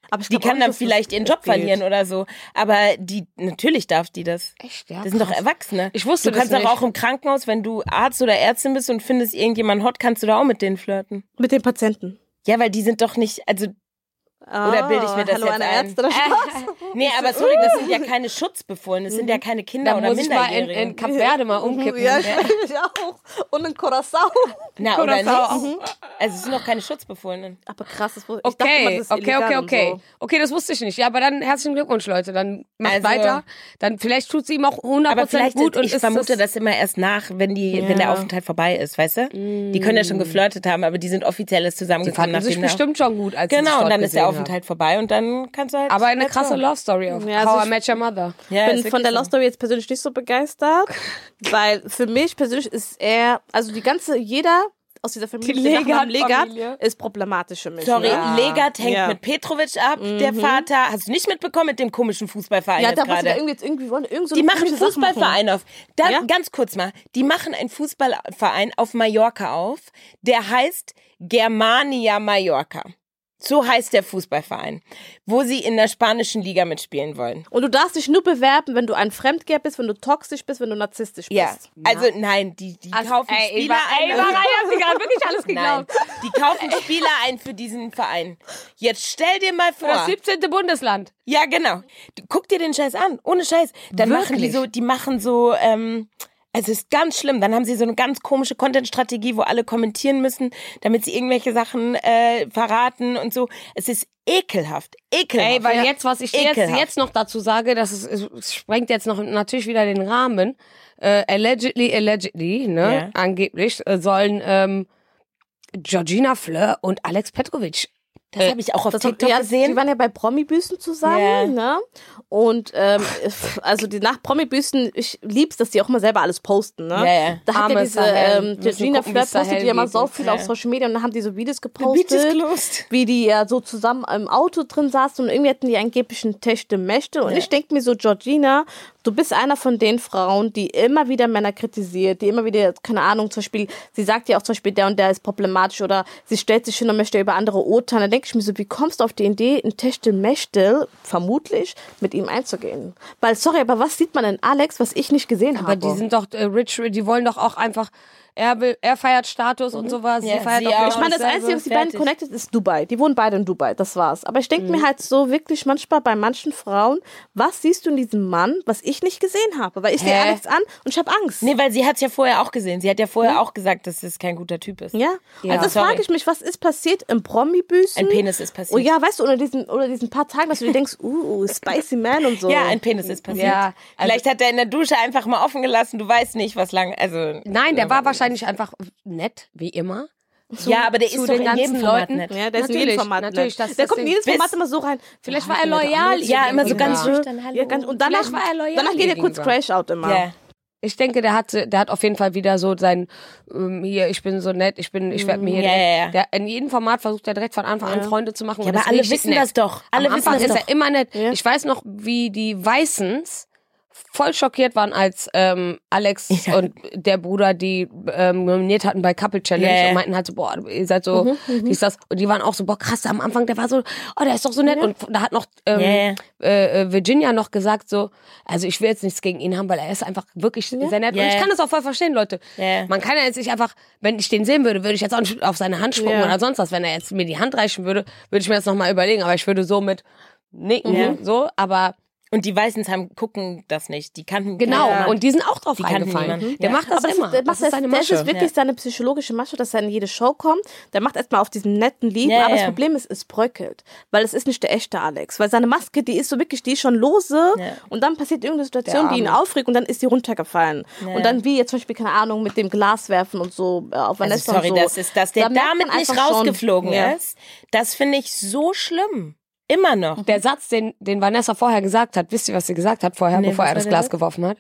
Aber ich die glaub kann auch nicht, dann dass vielleicht das ihren Job geht. verlieren oder so. Aber die, natürlich darf die das. Echt, ja? Das sind doch krass. Erwachsene. Ich wusste Du kannst das doch nicht. auch im Krankenhaus, wenn du Arzt oder Ärztin bist und findest irgendjemanden hot, kannst du da auch mit denen flirten. Mit den Patienten. Ja, weil die sind doch nicht, also, oder bilde ich mir das Hallo, jetzt eine ein? Ärztin, oder Spaß? Nee, aber sorry, das sind ja keine Schutzbefohlenen, das sind ja keine Kinder Da oder muss ich mal in, Minderjährige. in Kap Verde mal umkippen. Ja, ich, ich auch. Und in Curaçao. Na, oder Curaçao nicht? Also es sind doch keine Schutzbefohlenen. Aber krass, das wusste ich. dachte Okay, mal, das ist okay, illegal okay, und okay. so. Okay, das wusste ich nicht. Ja, aber dann herzlichen Glückwunsch, Leute. Dann macht Also- weiter. Dann vielleicht tut sie ihm auch hundert Aber Prozent vielleicht, gut. Und ich ist vermute das, das immer erst nach, wenn die, Ja. wenn der Aufenthalt vorbei ist, weißt du? Die können ja schon geflirtet haben, aber die sind offiziell erst die zusammengekommen. fanden sich nachdem der- bestimmt schon gut, als sie sich Genau, und dort dann ist der gesehen Aufenthalt vorbei und dann kannst du halt... haben. Aber eine let's krasse go. Love Story auf Ja, also How I ich- Met Your Mother. Ja, bin ist von wirklich der so. Love Story jetzt persönlich nicht so begeistert, weil für mich persönlich ist er, also die ganze, jeder aus dieser Familie, Die die Nachnamen Legat-Familie. Legat, ist problematisch für mich. Sorry, ne? Legat hängt Ja. mit Petrovic ab, der Vater. Hast du nicht mitbekommen mit dem komischen Fußballverein Ja, jetzt da wollte da gerade? irgendwie jetzt irgendwie wollen irgend so Die eine machen einen komische Sache machen. Fußballverein auf. Da, Ja? Ganz kurz mal. Die machen einen Fußballverein auf Mallorca auf. Der heißt Germania Mallorca. So heißt der Fußballverein, wo sie in der spanischen Liga mitspielen wollen. Und du darfst dich nur bewerben, wenn du ein Fremdgeher bist, wenn du toxisch bist, wenn du narzisstisch bist. Ja, also nein, die, die Also, kaufen ey, Spieler ey, ein. Ey, Maria hat sie gerade wirklich alles Nein, geglaubt. die kaufen Spieler ein für diesen Verein. Jetzt stell dir mal Für das vor. siebzehnte Bundesland. Ja, genau. Du, guck dir den Scheiß an, ohne Scheiß. Dann machen die Wirklich? so, die machen so, ähm, es ist ganz schlimm. Dann haben sie so eine ganz komische Content-Strategie, wo alle kommentieren müssen, damit sie irgendwelche Sachen äh, verraten und so. Es ist ekelhaft, ekelhaft. Ey, weil jetzt, was ich jetzt, Ekelhaft. jetzt noch dazu sage, das ist, es sprengt jetzt noch natürlich wieder den Rahmen. Äh, allegedly, allegedly, ne, Ja. angeblich äh, sollen ähm, Georgina Fleur und Alex Petrovic. Das habe ich auch auf Das TikTok ja, gesehen. Die waren ja bei Promi-Büßen zusammen, Ja. ne? Und ähm, also die nach Promi-Büßen, ich lieb's, dass die auch immer selber alles posten, ne? Ja, ja. Da hat Arme ja diese Sahel. ähm, Müssen Georgina gucken, Fleur wie Sahel postet ja immer geht so jetzt. viel Ja. auf Social Media und dann haben die so Videos Beach gepostet, is closed. wie die ja so zusammen im Auto drin saßen und irgendwie hatten die angeblich ein Techtelmechtel. Und ich denke mir so, Georgina, du bist einer von den Frauen, die immer wieder Männer kritisiert, die immer wieder, keine Ahnung, zum Beispiel, sie sagt ja auch zum Beispiel, der und der ist problematisch oder sie stellt sich hin und möchte über andere urteilen. Da denke ich mir so, wie kommst du auf die Idee, ein Techtelmechtel, vermutlich, mit ihm einzugehen? Weil, sorry, aber was sieht man in Alex, was ich nicht gesehen Aber habe? die sind doch äh, rich, die wollen doch auch einfach, er will, er feiert Status und sowas, Ja, sie feiert sie auch auch. genau Ich meine, das dasselbe. Einzige, was die beiden fertig. connected, ist Dubai. Die wohnen beide in Dubai, das war's. Aber ich denke mir halt so wirklich manchmal bei manchen Frauen, was siehst du in diesem Mann, was ich nicht gesehen habe? Weil ich sehe Hä? Alex an und ich habe Angst. Nee, weil sie hat's ja vorher auch gesehen. Sie hat ja vorher auch gesagt, dass das kein guter Typ ist. Ja, Ja. also das Sorry. frage ich mich, was ist passiert im Promi-Büßen? Ein Penis ist passiert. Oh ja, weißt du, unter diesen, unter diesen paar Tagen, dass du dir denkst, uh, spicy man und so. Ja, ein Penis ist passiert. Ja, also- Vielleicht hat er in der Dusche einfach mal offen gelassen. Du weißt nicht, was lang. Also Nein, der war wahrscheinlich einfach nett, wie immer. Zu, ja, aber der zu ist doch den in ganzen jedem Format Leuten. nett. Ja, der ist in Natürlich, jedem Format natürlich, nett. das- Der das kommt in Ding- jedes Bis- Format immer so rein. Vielleicht war er loyal. Ja, immer so gegenüber. ganz schüchtern. Hallo. Ja, ganz, und danach, Vielleicht war er loyal danach geht er kurz gegenüber. Crash-Out immer. Ja. Ich denke, der hat, der hat auf jeden Fall wieder so sein, ähm, hier, ich bin so nett, ich bin, ich werde mir hier, Ja, ja, ja. Der, in jedem Format versucht er direkt von Anfang an Freunde zu machen. Ja, und aber ist alle richtig wissen nett. das doch. Alle Am wissen Anfang das ist doch. er immer nett. Ja. Ich weiß noch, wie die Weißens voll schockiert waren, als ähm, Alex und der Bruder die ähm, nominiert hatten bei Couple Challenge Ja, ja. und meinten halt so, boah, ihr seid so, dies, das. Und die waren auch so, boah, krass, am Anfang, der war so, oh, der ist doch so nett. Und da hat noch ähm, Ja, ja. Äh, äh, Virginia noch gesagt so, also ich will jetzt nichts gegen ihn haben, weil er ist einfach wirklich sehr nett. Ja, Und ich ja. kann das auch voll verstehen, Leute. Ja. Man kann ja jetzt nicht einfach, wenn ich den sehen würde, würde ich jetzt auch nicht auf seine Hand spucken Ja. oder sonst was. Wenn er jetzt mir die Hand reichen würde, würde ich mir das nochmal überlegen. Aber ich würde so mit nicken, Ja. so, aber Und die Weißens haben gucken das nicht. Die kannten genau. Ja. Und die sind auch drauf Die kannten reingefallen. niemanden. Der Ja. macht das Aber immer. Das, Das ist seine das Masche. ist wirklich Ja. seine psychologische Masche, dass er in jede Show kommt. Der macht erstmal auf diesen netten Lied, Ja, aber das ja. Problem ist, es bröckelt. Weil es ist nicht der echte Alex. Weil seine Maske, die ist so wirklich, die ist schon lose Ja. und dann passiert irgendeine Situation, Der die ihn Arme. aufregt und dann ist die runtergefallen. Und dann wie jetzt zum Beispiel, keine Ahnung, mit dem Glas werfen und so äh, auf Also Vanessa sorry, und so. das ist, dass der Da merkt damit man nicht einfach schon- rausgeflogen Ja. ist, das finde ich so schlimm. Immer noch. Der Satz, den, den Vanessa vorher gesagt hat, wisst ihr, was sie gesagt hat vorher, Nee, bevor was er das war der Glas Satz? geworfen hat?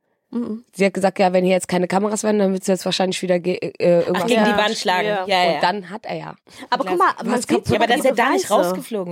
Sie hat gesagt, ja, wenn hier jetzt keine Kameras wären, dann wird sie jetzt wahrscheinlich wieder ge äh, irgendwas Ach, gegen machen. die Wand schlagen. Ja. Ja, ja. Und dann hat er ja. Aber guck mal, man Was sieht gibt's? ja, aber sogar dass er die da nicht Beweise. rausgeflogen ist.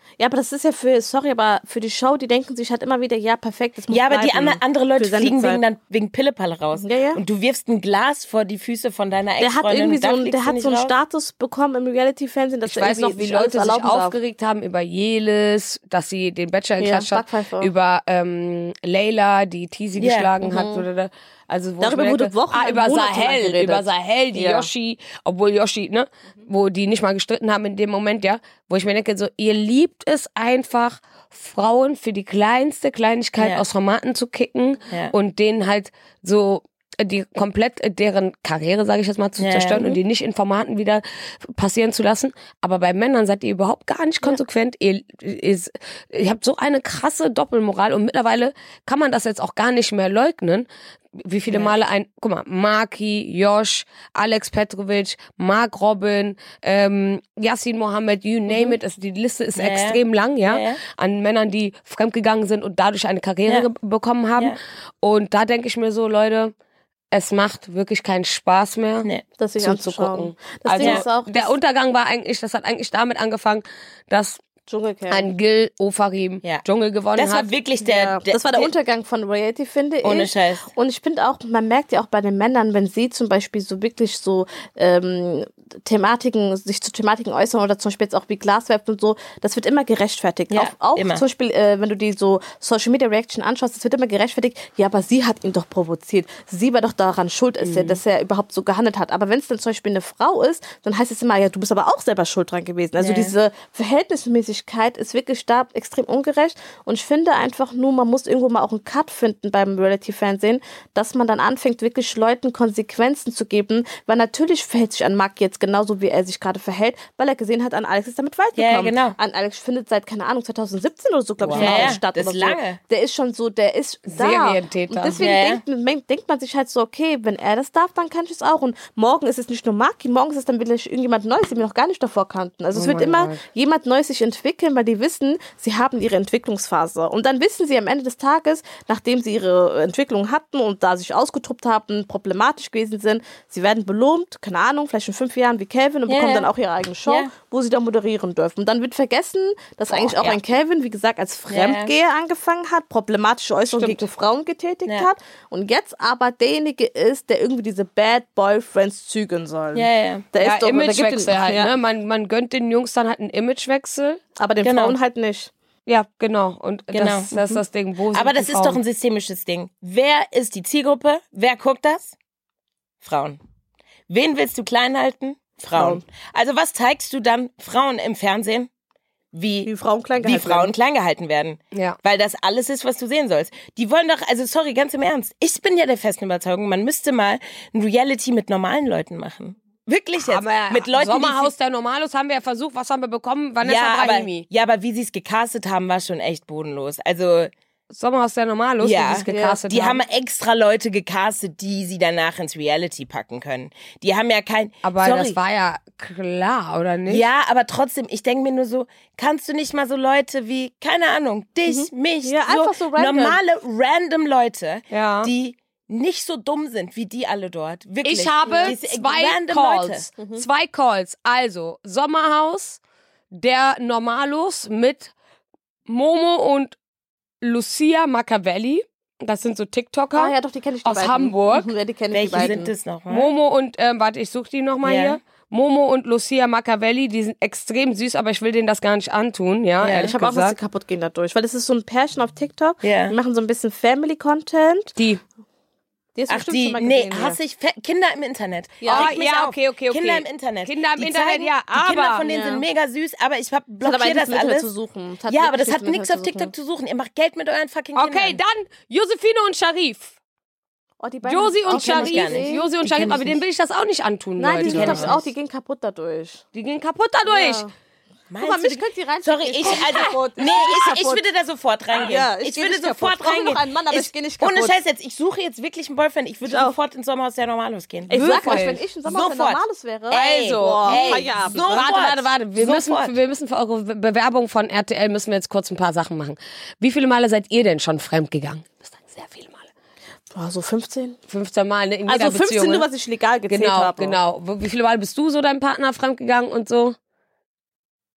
Ja, aber das ist ja für, sorry, aber für die Show, die denken sich halt immer wieder, ja, perfekt, das muss Ja, aber die bleiben. andere, andere Leute Für fliegen Sendezeit. wegen, dann, wegen Pillepalle raus. Ja, ja. Und du wirfst ein Glas vor die Füße von deiner Der hat Ex-Freundin. irgendwie und da so, ein, fliegst der du hat nicht so einen raus. Status bekommen im Reality-Fernsehen, dass Ich er weiß noch, irgendwie wie sich alles Leute sich erlauben darf. aufgeregt haben über Jelis, dass sie den Bachelor Ja, geklatscht hat, Backpfeife. über ähm, Leila, die Tisi Ja, geschlagen mhm. hat. Oder, also wo Darüber ich mir wurde denke, Wochen ah, und über Monate lang Sahel, geredet. über Sahel, die Ja. Yoshi, obwohl Yoshi, ne, wo die nicht mal gestritten haben in dem Moment, ja, wo ich mir denke, so, ihr liebt es einfach, Frauen für die kleinste Kleinigkeit Ja. aus Formaten zu kicken Ja. und denen halt so die komplett äh, deren Karriere, sage ich jetzt mal, zu Ja, zerstören ja. und die nicht in Formaten wieder passieren zu lassen. Aber bei Männern seid ihr überhaupt gar nicht konsequent. Ihr, ihr, ihr habt so eine krasse Doppelmoral und mittlerweile kann man das jetzt auch gar nicht mehr leugnen. Wie viele Male ein, guck mal, Maki, Josh, Alex Petrovic, Mark Robin, ähm, Yassin Mohammed, you name it. Also die Liste ist Ja, ja. extrem lang, ja, Ja, ja. an Männern, die fremdgegangen sind und dadurch eine Karriere Ja. ge- bekommen haben. Ja. Und da denke ich mir so, Leute, es macht wirklich keinen Spaß mehr, Nee. das sich zuzugucken. anzuschauen. Das Also Ding ist auch, der Untergang war eigentlich, das hat eigentlich damit angefangen, dass Dschungelcamp. ein Gil Ofarim Ja. Dschungel gewonnen Das war hat. wirklich der, Ja, der das war der der- Untergang von Reality, finde ich. Ohne Scheiß. Und ich finde auch, man merkt ja auch bei den Männern, wenn sie zum Beispiel so wirklich so ähm, Thematiken, sich zu Thematiken äußern oder zum Beispiel jetzt auch wie Glaswerfen und so, das wird immer gerechtfertigt. Ja, auch auch immer. zum Beispiel, äh, wenn du die so Social Media Reaction anschaust, das wird immer gerechtfertigt, ja, aber sie hat ihn doch provoziert. Sie war doch daran schuld, ist Mhm. ja, dass er überhaupt so gehandelt hat. Aber wenn es dann zum Beispiel eine Frau ist, dann heißt es immer, ja, du bist aber auch selber schuld dran gewesen. Also Ja. diese Verhältnismäßigkeit ist wirklich da extrem ungerecht. Und ich finde einfach nur, man muss irgendwo mal auch einen Cut finden beim Reality-Fernsehen, dass man dann anfängt, wirklich Leuten Konsequenzen zu geben, weil natürlich verhält sich an Marc jetzt genauso, wie er sich gerade verhält, weil er gesehen hat, an Alex ist damit weit Ja, gekommen. genau. An Alex findet seit, keine Ahnung, zwanzig siebzehn oder so, glaube ich, Wow. schon Ja, auch ja, statt. das oder ist so. lange. Der ist schon so, der ist da. Serientäter. Und deswegen Ja, ja. denkt, man- denkt man sich halt so, okay, wenn er das darf, dann kann ich es auch. Und morgen ist es nicht nur Marc, morgen ist es dann vielleicht irgendjemand Neues, den wir noch gar nicht davor kannten. Also es Oh wird mein immer Gott. jemand Neues sich entwickeln, weil die wissen, sie haben ihre Entwicklungsphase. Und dann wissen sie am Ende des Tages, nachdem sie ihre Entwicklung hatten und da sich ausgetobt haben, problematisch gewesen sind, sie werden belohnt, keine Ahnung, vielleicht in fünf Jahren wie Calvin und Ja, bekommen ja. dann auch ihre eigene Show, Ja. wo sie dann moderieren dürfen. Und dann wird vergessen, dass eigentlich auch ja. ein Calvin, wie gesagt, als Fremdgeher angefangen hat, problematische Äußerungen Stimmt. gegen Frauen getätigt Ja. hat und jetzt aber derjenige ist, der irgendwie diese Bad Boyfriends zügeln soll. Ja, ja. Der Ja, ist doch, der gibt Imagewechsel den, halt, ja. ne? Man, man gönnt den Jungs dann halt einen Imagewechsel. Aber den Genau. Frauen halt nicht. Ja, genau. Und Genau. das, das ist das Ding. Wo sind Aber die das ist Frauen? doch ein systemisches Ding. Wer ist die Zielgruppe? Wer guckt das? Frauen. Wen willst du klein halten? Frauen. Frauen. Also was zeigst du dann Frauen im Fernsehen? Wie, Wie Frauen klein wie gehalten Frauen werden. klein gehalten werden. Ja. Weil das alles ist, was du sehen sollst. Die wollen doch, also sorry, ganz im Ernst. Ich bin ja der festen Überzeugung, man müsste mal ein Reality mit normalen Leuten machen. Wirklich jetzt. Aber mit Leuten, Sommerhaus der Normalos haben wir ja versucht. Was haben wir bekommen? die Vanessa ja, aber, Brahimi. ja, aber wie sie es gecastet haben, war schon echt bodenlos. Also Sommerhaus der Normalos, ja, die sie es gecastet die haben. haben extra Leute gecastet, die sie danach ins Reality packen können. Die haben ja kein. Aber sorry. das war ja klar, oder nicht? Ja, aber trotzdem, ich denke mir nur so, kannst du nicht mal so Leute wie, keine Ahnung, dich, mich, Ja, so, einfach so random. normale, random Leute, Ja. die nicht so dumm sind wie die alle dort. Wirklich. Ich habe Diese zwei random Calls. Leute. Zwei Calls. Also, Sommerhaus der Normalos mit Momo und Lucia Machiavelli. Das sind so TikToker. Ah ja, doch, die kenne ich die Aus beiden. Hamburg. Mhm, ja, die kenne ich die Welche beiden. sind das nochmal? Momo und, ähm, warte, ich suche die nochmal Ja. hier. Momo und Lucia Machiavelli, die sind extrem süß, aber ich will denen das gar nicht antun, ja, Ja, ehrlich Ich habe auch, dass sie gesagt. kaputt gehen dadurch. Weil das ist so ein Pärchen auf TikTok. Ja. Die machen so ein bisschen Family-Content. Die. Die hast du Ach, bestimmt die, schon mal nee, gesehen. hasse ich, Fe- Kinder im Internet. Ja. Regt mich Ah, ja, auf. okay, okay, okay. Kinder im Internet. Kinder im die Internet, zeigen, ja, Die Kinder aber- von denen Ja. sind mega süß, aber ich hab Das hat aber blockiert nichts das mit Internet alles. zu suchen. Das hat Ja, aber wirklich das hat mit nichts Internet auf zu TikTok zu suchen. Ihr macht Geld mit euren fucking Okay, Kindern. dann Josefine und Sharif. Oh, die beiden Josi haben- und die kenn ich gar Sharif. nicht. Josi und Die Sharif, kenn ich aber denen nicht. will ich das auch nicht antun, Nein, die Leute. sind, kenn glaube ich ich, auch, nicht. die gehen kaputt dadurch. Die gehen kaputt dadurch. Ja. Meinst Guck mal, du, mich könnt ihr rein. Sorry, ich, also, nee, ich, ich würde da sofort reingehen. Ja, ich ich geh würde nicht sofort kaputt. Ich brauche reingehen. noch einen Mann, aber ich geh nicht Ohne kaputt. Scheiß jetzt, ich suche jetzt wirklich einen Boyfriend. Ich würde Ich auch. sofort ins Sommerhaus der Normalos gehen. Ich sag Wirklich? euch, wenn ich ein Sommer Sofort. Normales wäre. Ey, Also, boah, ey, Feierabend. sofort. Warte, warte, warte. Wir müssen, Sofort. wir müssen für eure Bewerbung von R T L müssen wir jetzt kurz ein paar Sachen machen. Wie viele Male seid ihr denn schon fremdgegangen? Das sind sehr viele Male. Boah, so fünfzehn? fünfzehn Mal ne, in jeder Also fünfzehn Beziehung. nur, ne? was ich legal gezählt Genau, habe. genau. Wie viele Mal bist du so deinem Partner fremdgegangen und so?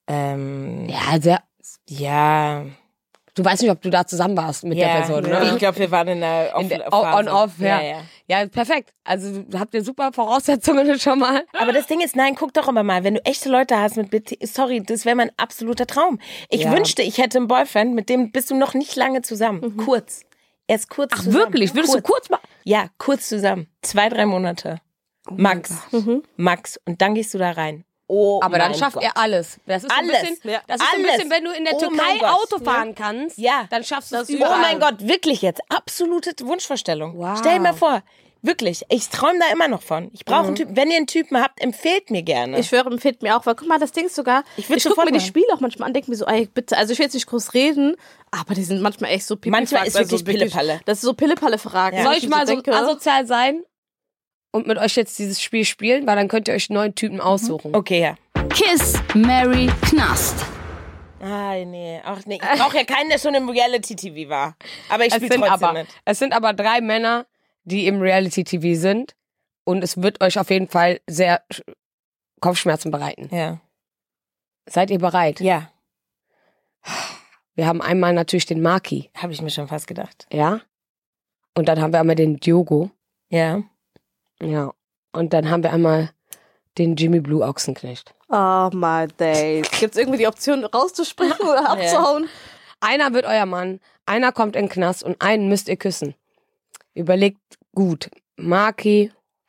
Ähm, Ja, sehr. ja. Du weißt nicht, ob du da zusammen warst mit ja, der Person, ja. ne? Ich glaube, wir waren in einer In der, Off-Phase. On-Off, ja. ja, ja. Ja, perfekt. Also habt ihr super Voraussetzungen schon mal. Aber das Ding ist, nein, guck doch immer mal, wenn du echte Leute hast mit B T, sorry, das wäre mein absoluter Traum. Ich Ja. wünschte, ich hätte einen Boyfriend, mit dem bist du noch nicht lange zusammen. Kurz. Erst kurz Ach, zusammen. wirklich? Würdest du kurz mal. Ja, kurz zusammen. Zwei, drei Monate. Max. Max. Und dann gehst du da rein. Oh Aber dann mein schafft Gott. er alles. Das ist so ein Alles. bisschen, Ja. das ist so ein Alles. bisschen, wenn du in der Oh Türkei mein Gott. Auto fahren kannst, Ja. dann schaffst du es Oh überall. mein Gott, wirklich jetzt. Absolute Wunschvorstellung. Wow. Stell dir mal vor. Wirklich. Ich träume da immer noch von. Ich brauche Mhm. einen Typen. Wenn ihr einen Typen habt, empfehlt mir gerne. Ich schwöre, empfiehlt mir auch, weil guck mal, das Ding ist sogar, Ich ich, würd ich gucke sofort mir die machen. Spiele auch manchmal an, denke mir so, ey, bitte, also ich will jetzt nicht groß reden, aber die sind manchmal echt so pipi Manchmal ist wirklich Pillepalle. Das ist so Pillepalle-Fragen. Ja. Soll ich mal so denke, asozial sein und mit euch jetzt dieses Spiel spielen? Weil dann könnt ihr euch einen neuen Typen aussuchen. Okay, ja. Kiss, Mary, Knast. Ah, nee. Ach, nee. Ich brauche ja keinen, der schon im Reality-T V war. Aber ich Es spiele sind, trotzdem aber, mit. es sind aber drei Männer, die im Reality-T V sind. Und es wird euch auf jeden Fall sehr Sch- Kopfschmerzen bereiten. Ja. Seid ihr bereit? Ja. Wir haben einmal natürlich den Maki, Habe ich mir schon fast gedacht. ja? Und dann haben wir einmal den Diogo, Ja. ja. Und dann haben wir einmal den Jimmy Blue Ochsenknecht. Oh my days. Gibt es irgendwie die Option rauszusprechen oder abzuhauen? Einer wird euer Mann, einer kommt in den Knast und einen müsst ihr küssen. Überlegt gut. Maki,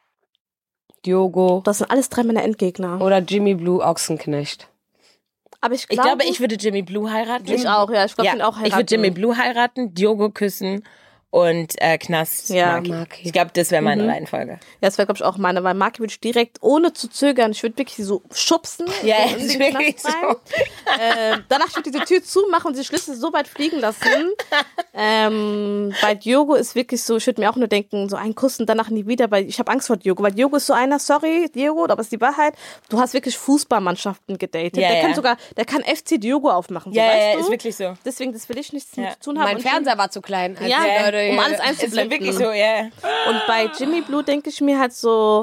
Diogo Das sind alles drei Männer Endgegner. oder Jimmy Blue Ochsenknecht. Aber ich Ich glaube, glaube, ich würde Jimmy Blue heiraten. ich auch, ja. Ich glaube, Ja, ihn auch heiraten. ich würde Jimmy Blue heiraten, Diogo küssen und äh, Knast. Ja. Maki. Maki. Ich glaube, das wäre meine Mhm. Reihenfolge. Ja, das wäre, glaube ich, auch meine, weil Maki würde ich direkt, ohne zu zögern, ich würde wirklich so schubsen. Ja, so in ist den wirklich Knast rein. Äh, danach würde ich diese Tür zumachen und die Schlüssel so weit fliegen lassen. ähm, bei Diogo ist wirklich so, ich würde mir auch nur denken, so einen Kuss und danach nie wieder, weil ich habe Angst vor Diogo, weil Diogo ist so einer, sorry, Diogo, aber es ist die Wahrheit, du hast wirklich Fußballmannschaften gedatet. Ja, der ja. kann sogar, der kann F C Diogo aufmachen, so, Ja, weißt ja, du? ist wirklich so. Deswegen, das will ich nichts mit Ja. zu tun haben. Mein Und Fernseher war zu klein. als Ja, die ja, Leute um hier- alles Ist einzublenden. wirklich so, ja. Und bei Jimmy Blue denke ich mir halt so,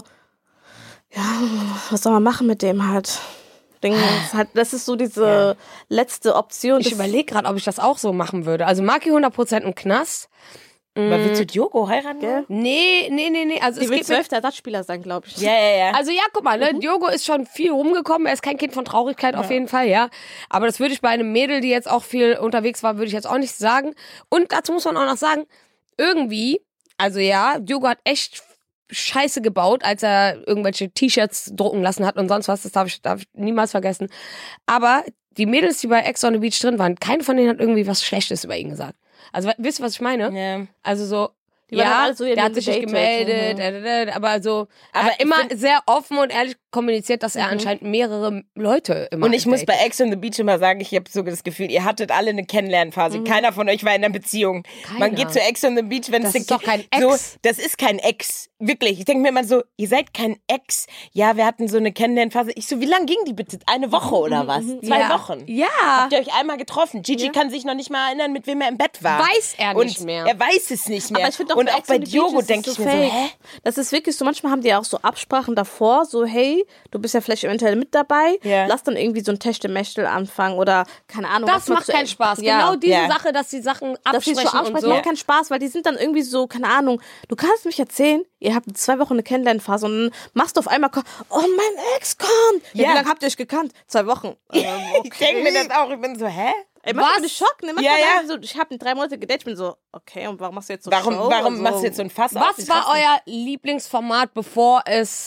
ja, was soll man machen mit dem halt? Denke, das ist halt- das ist so diese letzte Option. Ich Das- überlege gerade, ob ich das auch so machen würde. Also Maki hundert Prozent im Knast. Aber willst du Diogo heiraten? Gell? Nee, nee, nee, nee. Also Die es will geht mir, zwölfter Ersatzspieler sein, glaube ich. Ja, ja, ja. also ja, guck mal, Mhm. ne, Diogo ist schon viel rumgekommen. Er ist kein Kind von Traurigkeit auf jeden Fall, ja. Aber das würde ich bei einem Mädel, die jetzt auch viel unterwegs war, würde ich jetzt auch nicht sagen. Und dazu muss man auch noch sagen, irgendwie, also ja, Diogo hat echt Scheiße gebaut, als er irgendwelche T-Shirts drucken lassen hat und sonst was. Das darf ich, darf ich niemals vergessen. Aber die Mädels, die bei Ex on the Beach drin waren, keine von denen hat irgendwie was Schlechtes über ihn gesagt. Also wisst ihr, was ich meine? ja. Also so, Die waren ja, alle so, ja, die der hat haben sich nicht gedatet. gemeldet, Mhm. da, da, da, aber so, er Aber hat ich immer find- sehr offen und ehrlich kommuniziert, dass er anscheinend mehrere Leute immer Und ich muss datet. bei Ex on the Beach immer sagen, ich habe so das Gefühl, ihr hattet alle eine Kennenlernphase. Keiner von euch war in einer Beziehung. Man Keiner. geht zu Ex on the Beach, wenn Das es ist doch kein so, Ex. das ist kein Ex. Wirklich. Ich denke mir immer so, ihr seid kein Ex. Ja, wir hatten so eine Kennenlernphase. Ich so, wie lang ging die bitte? Eine Woche oder was? Zwei ja. Wochen. Ja. Habt ihr euch einmal getroffen? Gigi kann sich noch nicht mal erinnern, mit wem er im Bett war. Weiß er nicht Und mehr. Er weiß es nicht mehr. Aber ich finde auch und bei auch Ex bei on the Beach Diogo ist es denke so ich mir so, fake. hä? Das ist wirklich so, manchmal haben die ja auch so Absprachen davor, so hey, du bist ja vielleicht eventuell mit dabei, Ja. lass dann irgendwie so ein Techtelmechtel anfangen oder keine Ahnung. Das was mal macht zu- keinen Spaß. Ja. Genau diese Ja. Sache, dass die Sachen dass sie absprechen schon und absprechen, so. macht keinen Spaß, weil die sind dann irgendwie so, keine Ahnung, du kannst mich erzählen, ihr habt zwei Wochen eine Kennenlernphase und dann machst du auf einmal, oh, mein Ex kommt. Ja. Ja. Wie lange habt ihr euch gekannt? Zwei Wochen. Ähm, okay. Ich denke mir das auch. Ich bin so, hä? Ey, manchmal Was? bin ich Schock, ne? Manchmal Ja, ja. sagen so, ich habe ihn drei Monate gedatet, ich bin so, okay, und warum machst du jetzt so Warum, Show warum und so? machst du jetzt so ein Fass auf? Was Ich war raff nicht. euer Lieblingsformat, bevor es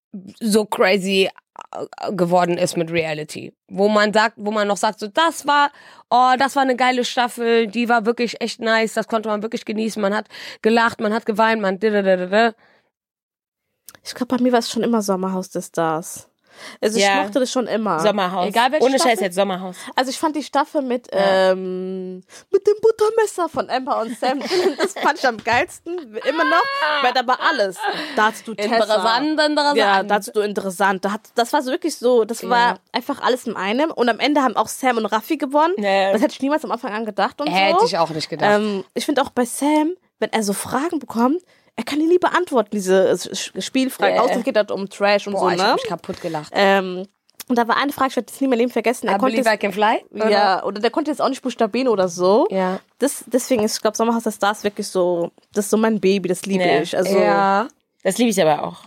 so crazy äh, geworden ist mit Reality? Wo man sagt, wo man noch sagt, so das war, oh, das war eine geile Staffel, die war wirklich echt nice, das konnte man wirklich genießen, man hat gelacht, man hat geweint, man didadadada. Ich glaube, bei mir war es schon immer Sommerhaus des Stars. Also Ja. ich mochte das schon immer. Sommerhaus. Egal welche Ohne Staffel? Scheiß jetzt Sommerhaus. Also ich fand die Staffel mit, ähm, mit dem Buttermesser von Amber und Sam, das fand ich am geilsten, immer noch, weil da war alles. Da hattest du Tessa. Interessant, interessant. Ja, da hattest du interessant. Da hat, das war so wirklich so, das war einfach alles in einem. Und am Ende haben auch Sam und Raffi gewonnen. Ja. Das hätte ich niemals am Anfang an gedacht und Hätte so. ich auch nicht gedacht. Ähm, ich finde auch bei Sam, wenn er so Fragen bekommt, er kann die nie beantworten, diese äh, Spielfragen. Ja. Außerdem geht das um Trash und Boah, so, ich ne? hab mich kaputt gelacht. Ähm, Und da war eine Frage, ich werde das nie mein Leben vergessen. Er I konnte believe I can fly? es, ja, oder der konnte jetzt auch nicht buchstabieren oder so. Ja. Das, deswegen ist, ich glaube, Sommerhaus der Stars wirklich so, das ist so mein Baby, das liebe Nee. ich. Also, Ja. Das liebe ich aber auch.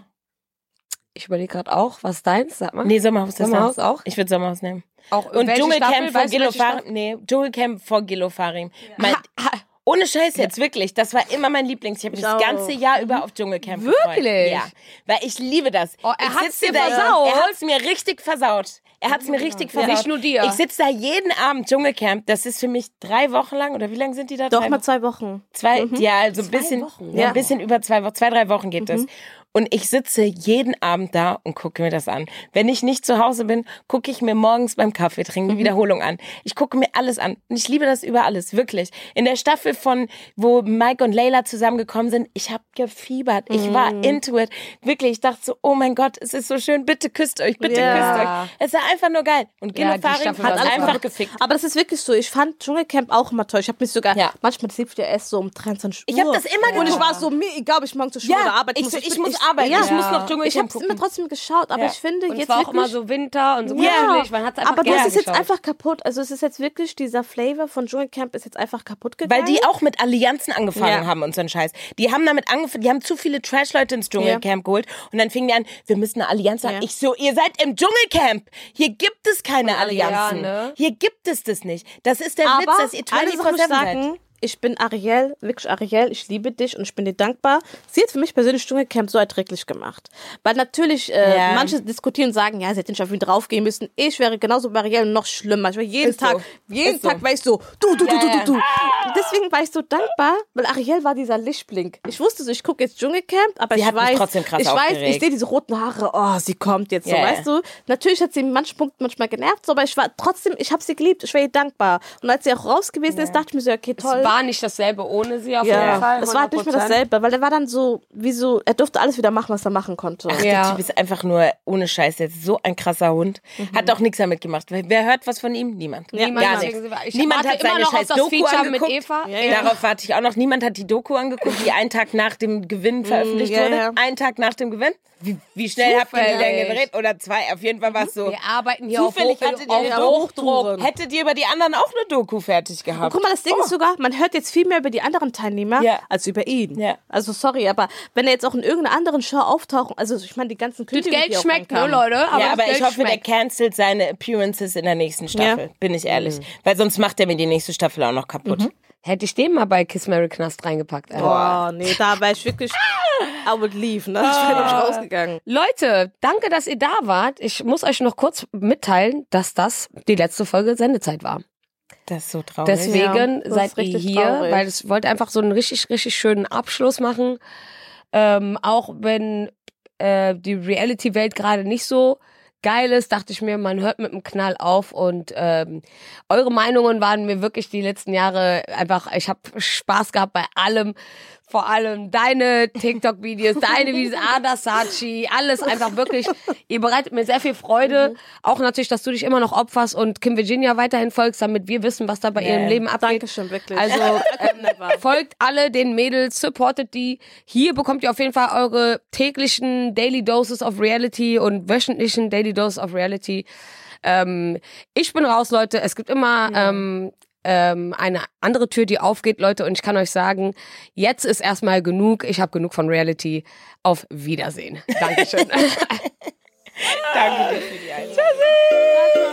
Ich überlege gerade auch, was ist deins? Sag mal. Nee, Sommerhaus. das Sommerhaus dann. auch? Ich würde Sommerhaus nehmen. Auch Und welche Dschungelcamp Staffel? vor Weißt du, welche Gilofarim. Staffel? Nee, Dschungelcamp vor Gilofarim. Mein, ohne Scheiß jetzt, wirklich. Das war immer mein Lieblings. Ich habe mich das auch. ganze Jahr über auf Dschungelcamp Wirklich? gefreut. Ja, weil ich liebe das. Oh, er Ich hat's sitze dir da- versaut. Er hat's mir richtig versaut. Er hat's mir richtig versaut. Nicht nur dir. Ich sitze da jeden Abend Dschungelcamp. Das ist für mich drei Wochen lang. Oder wie lange sind die da? doch drei mal Wochen? zwei Wochen. Zwei, ja, also ein bisschen, Wochen, ja, ein bisschen über zwei Wochen, zwei, drei Wochen geht das. Und ich sitze jeden Abend da und gucke mir das an. Wenn ich nicht zu Hause bin, gucke ich mir morgens beim Kaffee trinken die Wiederholung an. Ich gucke mir alles an. Und ich liebe das über alles, wirklich. In der Staffel von, wo Mike und Layla zusammengekommen sind, ich habe gefiebert. Ich war into it. Wirklich, ich dachte so, oh mein Gott, es ist so schön. Bitte küsst euch, bitte Ja. küsst euch. Es war einfach nur geil. Und Ja, Gilo die Faring Staffel hat war super. einfach gefickt. Aber das ist wirklich so, ich fand Dschungelcamp auch immer toll. Ich habe mich sogar, Ja. manchmal das lief ja erst so um dreiundzwanzig Uhr. Ich hab das immer Und ich geguckt. war so, mir egal, ob ich morgen zur Schule Ja, oder arbeiten ich muss. so, ich bin- muss arbeiten. Ich muss noch Dschungelcamp Ich habe es immer gucken. trotzdem geschaut, aber Ja. ich finde Und jetzt es war auch wirklich... immer so Winter und so Ja. kuschelig. Man hat es einfach aber das gerne ist jetzt geschaut. einfach kaputt. Also es ist jetzt wirklich, dieser Flavor von Dschungelcamp ist jetzt einfach kaputt gegangen. Weil die auch mit Allianzen angefangen Ja. haben und so einen Scheiß. Die haben damit angefangen, die haben zu viele Trash-Leute ins Dschungelcamp geholt und dann fingen die an, wir müssen eine Allianz haben. Ja. Ich so, ihr seid im Dschungelcamp. Hier gibt es keine Allianzen. Ja, ne? Hier gibt es das nicht. Das ist der aber Witz, dass ihr eine Sache muss ich vierundzwanzig sieben sagen, seid. ich bin Ariel, wirklich Ariel, ich liebe dich und ich bin dir dankbar. Sie hat für mich persönlich Dschungelcamp so erträglich gemacht. Weil natürlich äh, Ja. manche diskutieren und sagen, ja, sie hätte nicht auf ihn draufgehen müssen. Ich wäre genauso bei Ariel noch schlimmer. Ich war jeden Ist so. Tag, jeden Ist so. Tag war ich so, du, du, du, Ja, du, ja. du, du. Und deswegen war ich so dankbar, weil Ariel war dieser Lichtblink. Ich wusste so, ich gucke jetzt Dschungelcamp, aber Sie ich hat mich weiß, trotzdem krass ich weiß, aufgeregt. ich sehe diese roten Haare, oh, sie kommt jetzt so, Ja, ja. weißt du? Natürlich hat sie in manchen Punkten manchmal genervt, so, aber ich war trotzdem, ich habe sie geliebt, ich war ihr dankbar. Und als sie auch raus gewesen ist, dachte ich mir so, okay, toll. Es war nicht dasselbe ohne sie auf Ja, jeden Fall. das war halt nicht mehr hundert Prozent. dasselbe, weil er war dann so, wie so, er durfte alles wieder machen, was er machen konnte. Ach, Ja. der Typ ist einfach nur ohne Scheiß jetzt so ein krasser Hund. Hat auch nichts damit gemacht. Wer hört was von ihm? Niemand. Niemand, Gar deswegen nichts. sind wir- ich Niemand warte hat immer seine noch auf scheiß das Doku Feature mit angeguckt. Eva. Ja, ja. Darauf warte ich auch noch. Niemand hat die Doku angeguckt, die einen Tag nach dem Gewinn veröffentlicht ja, wurde. ja. Einen Tag nach dem Gewinn. Wie, wie schnell habt ihr die denn Zufällig. gedreht? Oder zwei? Auf jeden Fall war es so. Wir arbeiten hier Zufällig auf, hattet Hoch, ihr auf ja Hochdruck. Hättet ihr über die anderen auch eine Doku fertig gehabt? Guck mal, das Ding ist sogar, man hört jetzt viel mehr über die anderen Teilnehmer Ja. als über ihn. Ja. Also sorry, aber wenn er jetzt auch in irgendeiner anderen Show auftaucht, also ich meine, die ganzen Das Künstler, die Geld auch schmeckt, ne, reinkamen. Leute? Aber ja, das aber Geld ich hoffe, schmeckt. der cancelt seine Appearances in der nächsten Staffel. Ja. Bin ich ehrlich. Mhm. Weil sonst macht er mir die nächste Staffel auch noch kaputt. Hätte ich den mal bei Kiss Mary Knast reingepackt. Alter. Boah, nee, da war ich wirklich, I would leave, ne? Ich bin nämlich rausgegangen. Leute, danke, dass ihr da wart. Ich muss euch noch kurz mitteilen, dass das die letzte Folge Sendezeit war. Das ist so traurig. Deswegen Ja, das seid ist ihr richtig hier, traurig. weil ich wollte einfach so einen richtig, richtig schönen Abschluss machen. Ähm, auch wenn äh, die Reality-Welt gerade nicht so geil ist, dachte ich mir, man hört mit dem Knall auf und ähm, eure Meinungen waren mir wirklich die letzten Jahre einfach, ich habe Spaß gehabt bei allem, vor allem deine TikTok-Videos, deine Videos, Ada Sachi, alles einfach wirklich, ihr bereitet mir sehr viel Freude, auch natürlich, dass du dich immer noch opferst und Kim Virginia weiterhin folgst, damit wir wissen, was da bei ihrem Ja. Leben abgeht. Dankeschön, wirklich. Also ähm, folgt alle den Mädels, supportet die. Hier bekommt ihr auf jeden Fall eure täglichen Daily Doses of Reality und wöchentlichen Daily Doses of Reality. Ähm, ich bin raus, Leute. Es gibt immer ähm, ähm, eine andere Tür, die aufgeht, Leute. Und ich kann euch sagen, jetzt ist erstmal genug. Ich habe genug von Reality. Auf Wiedersehen. Dankeschön. Danke dir für die Einladung.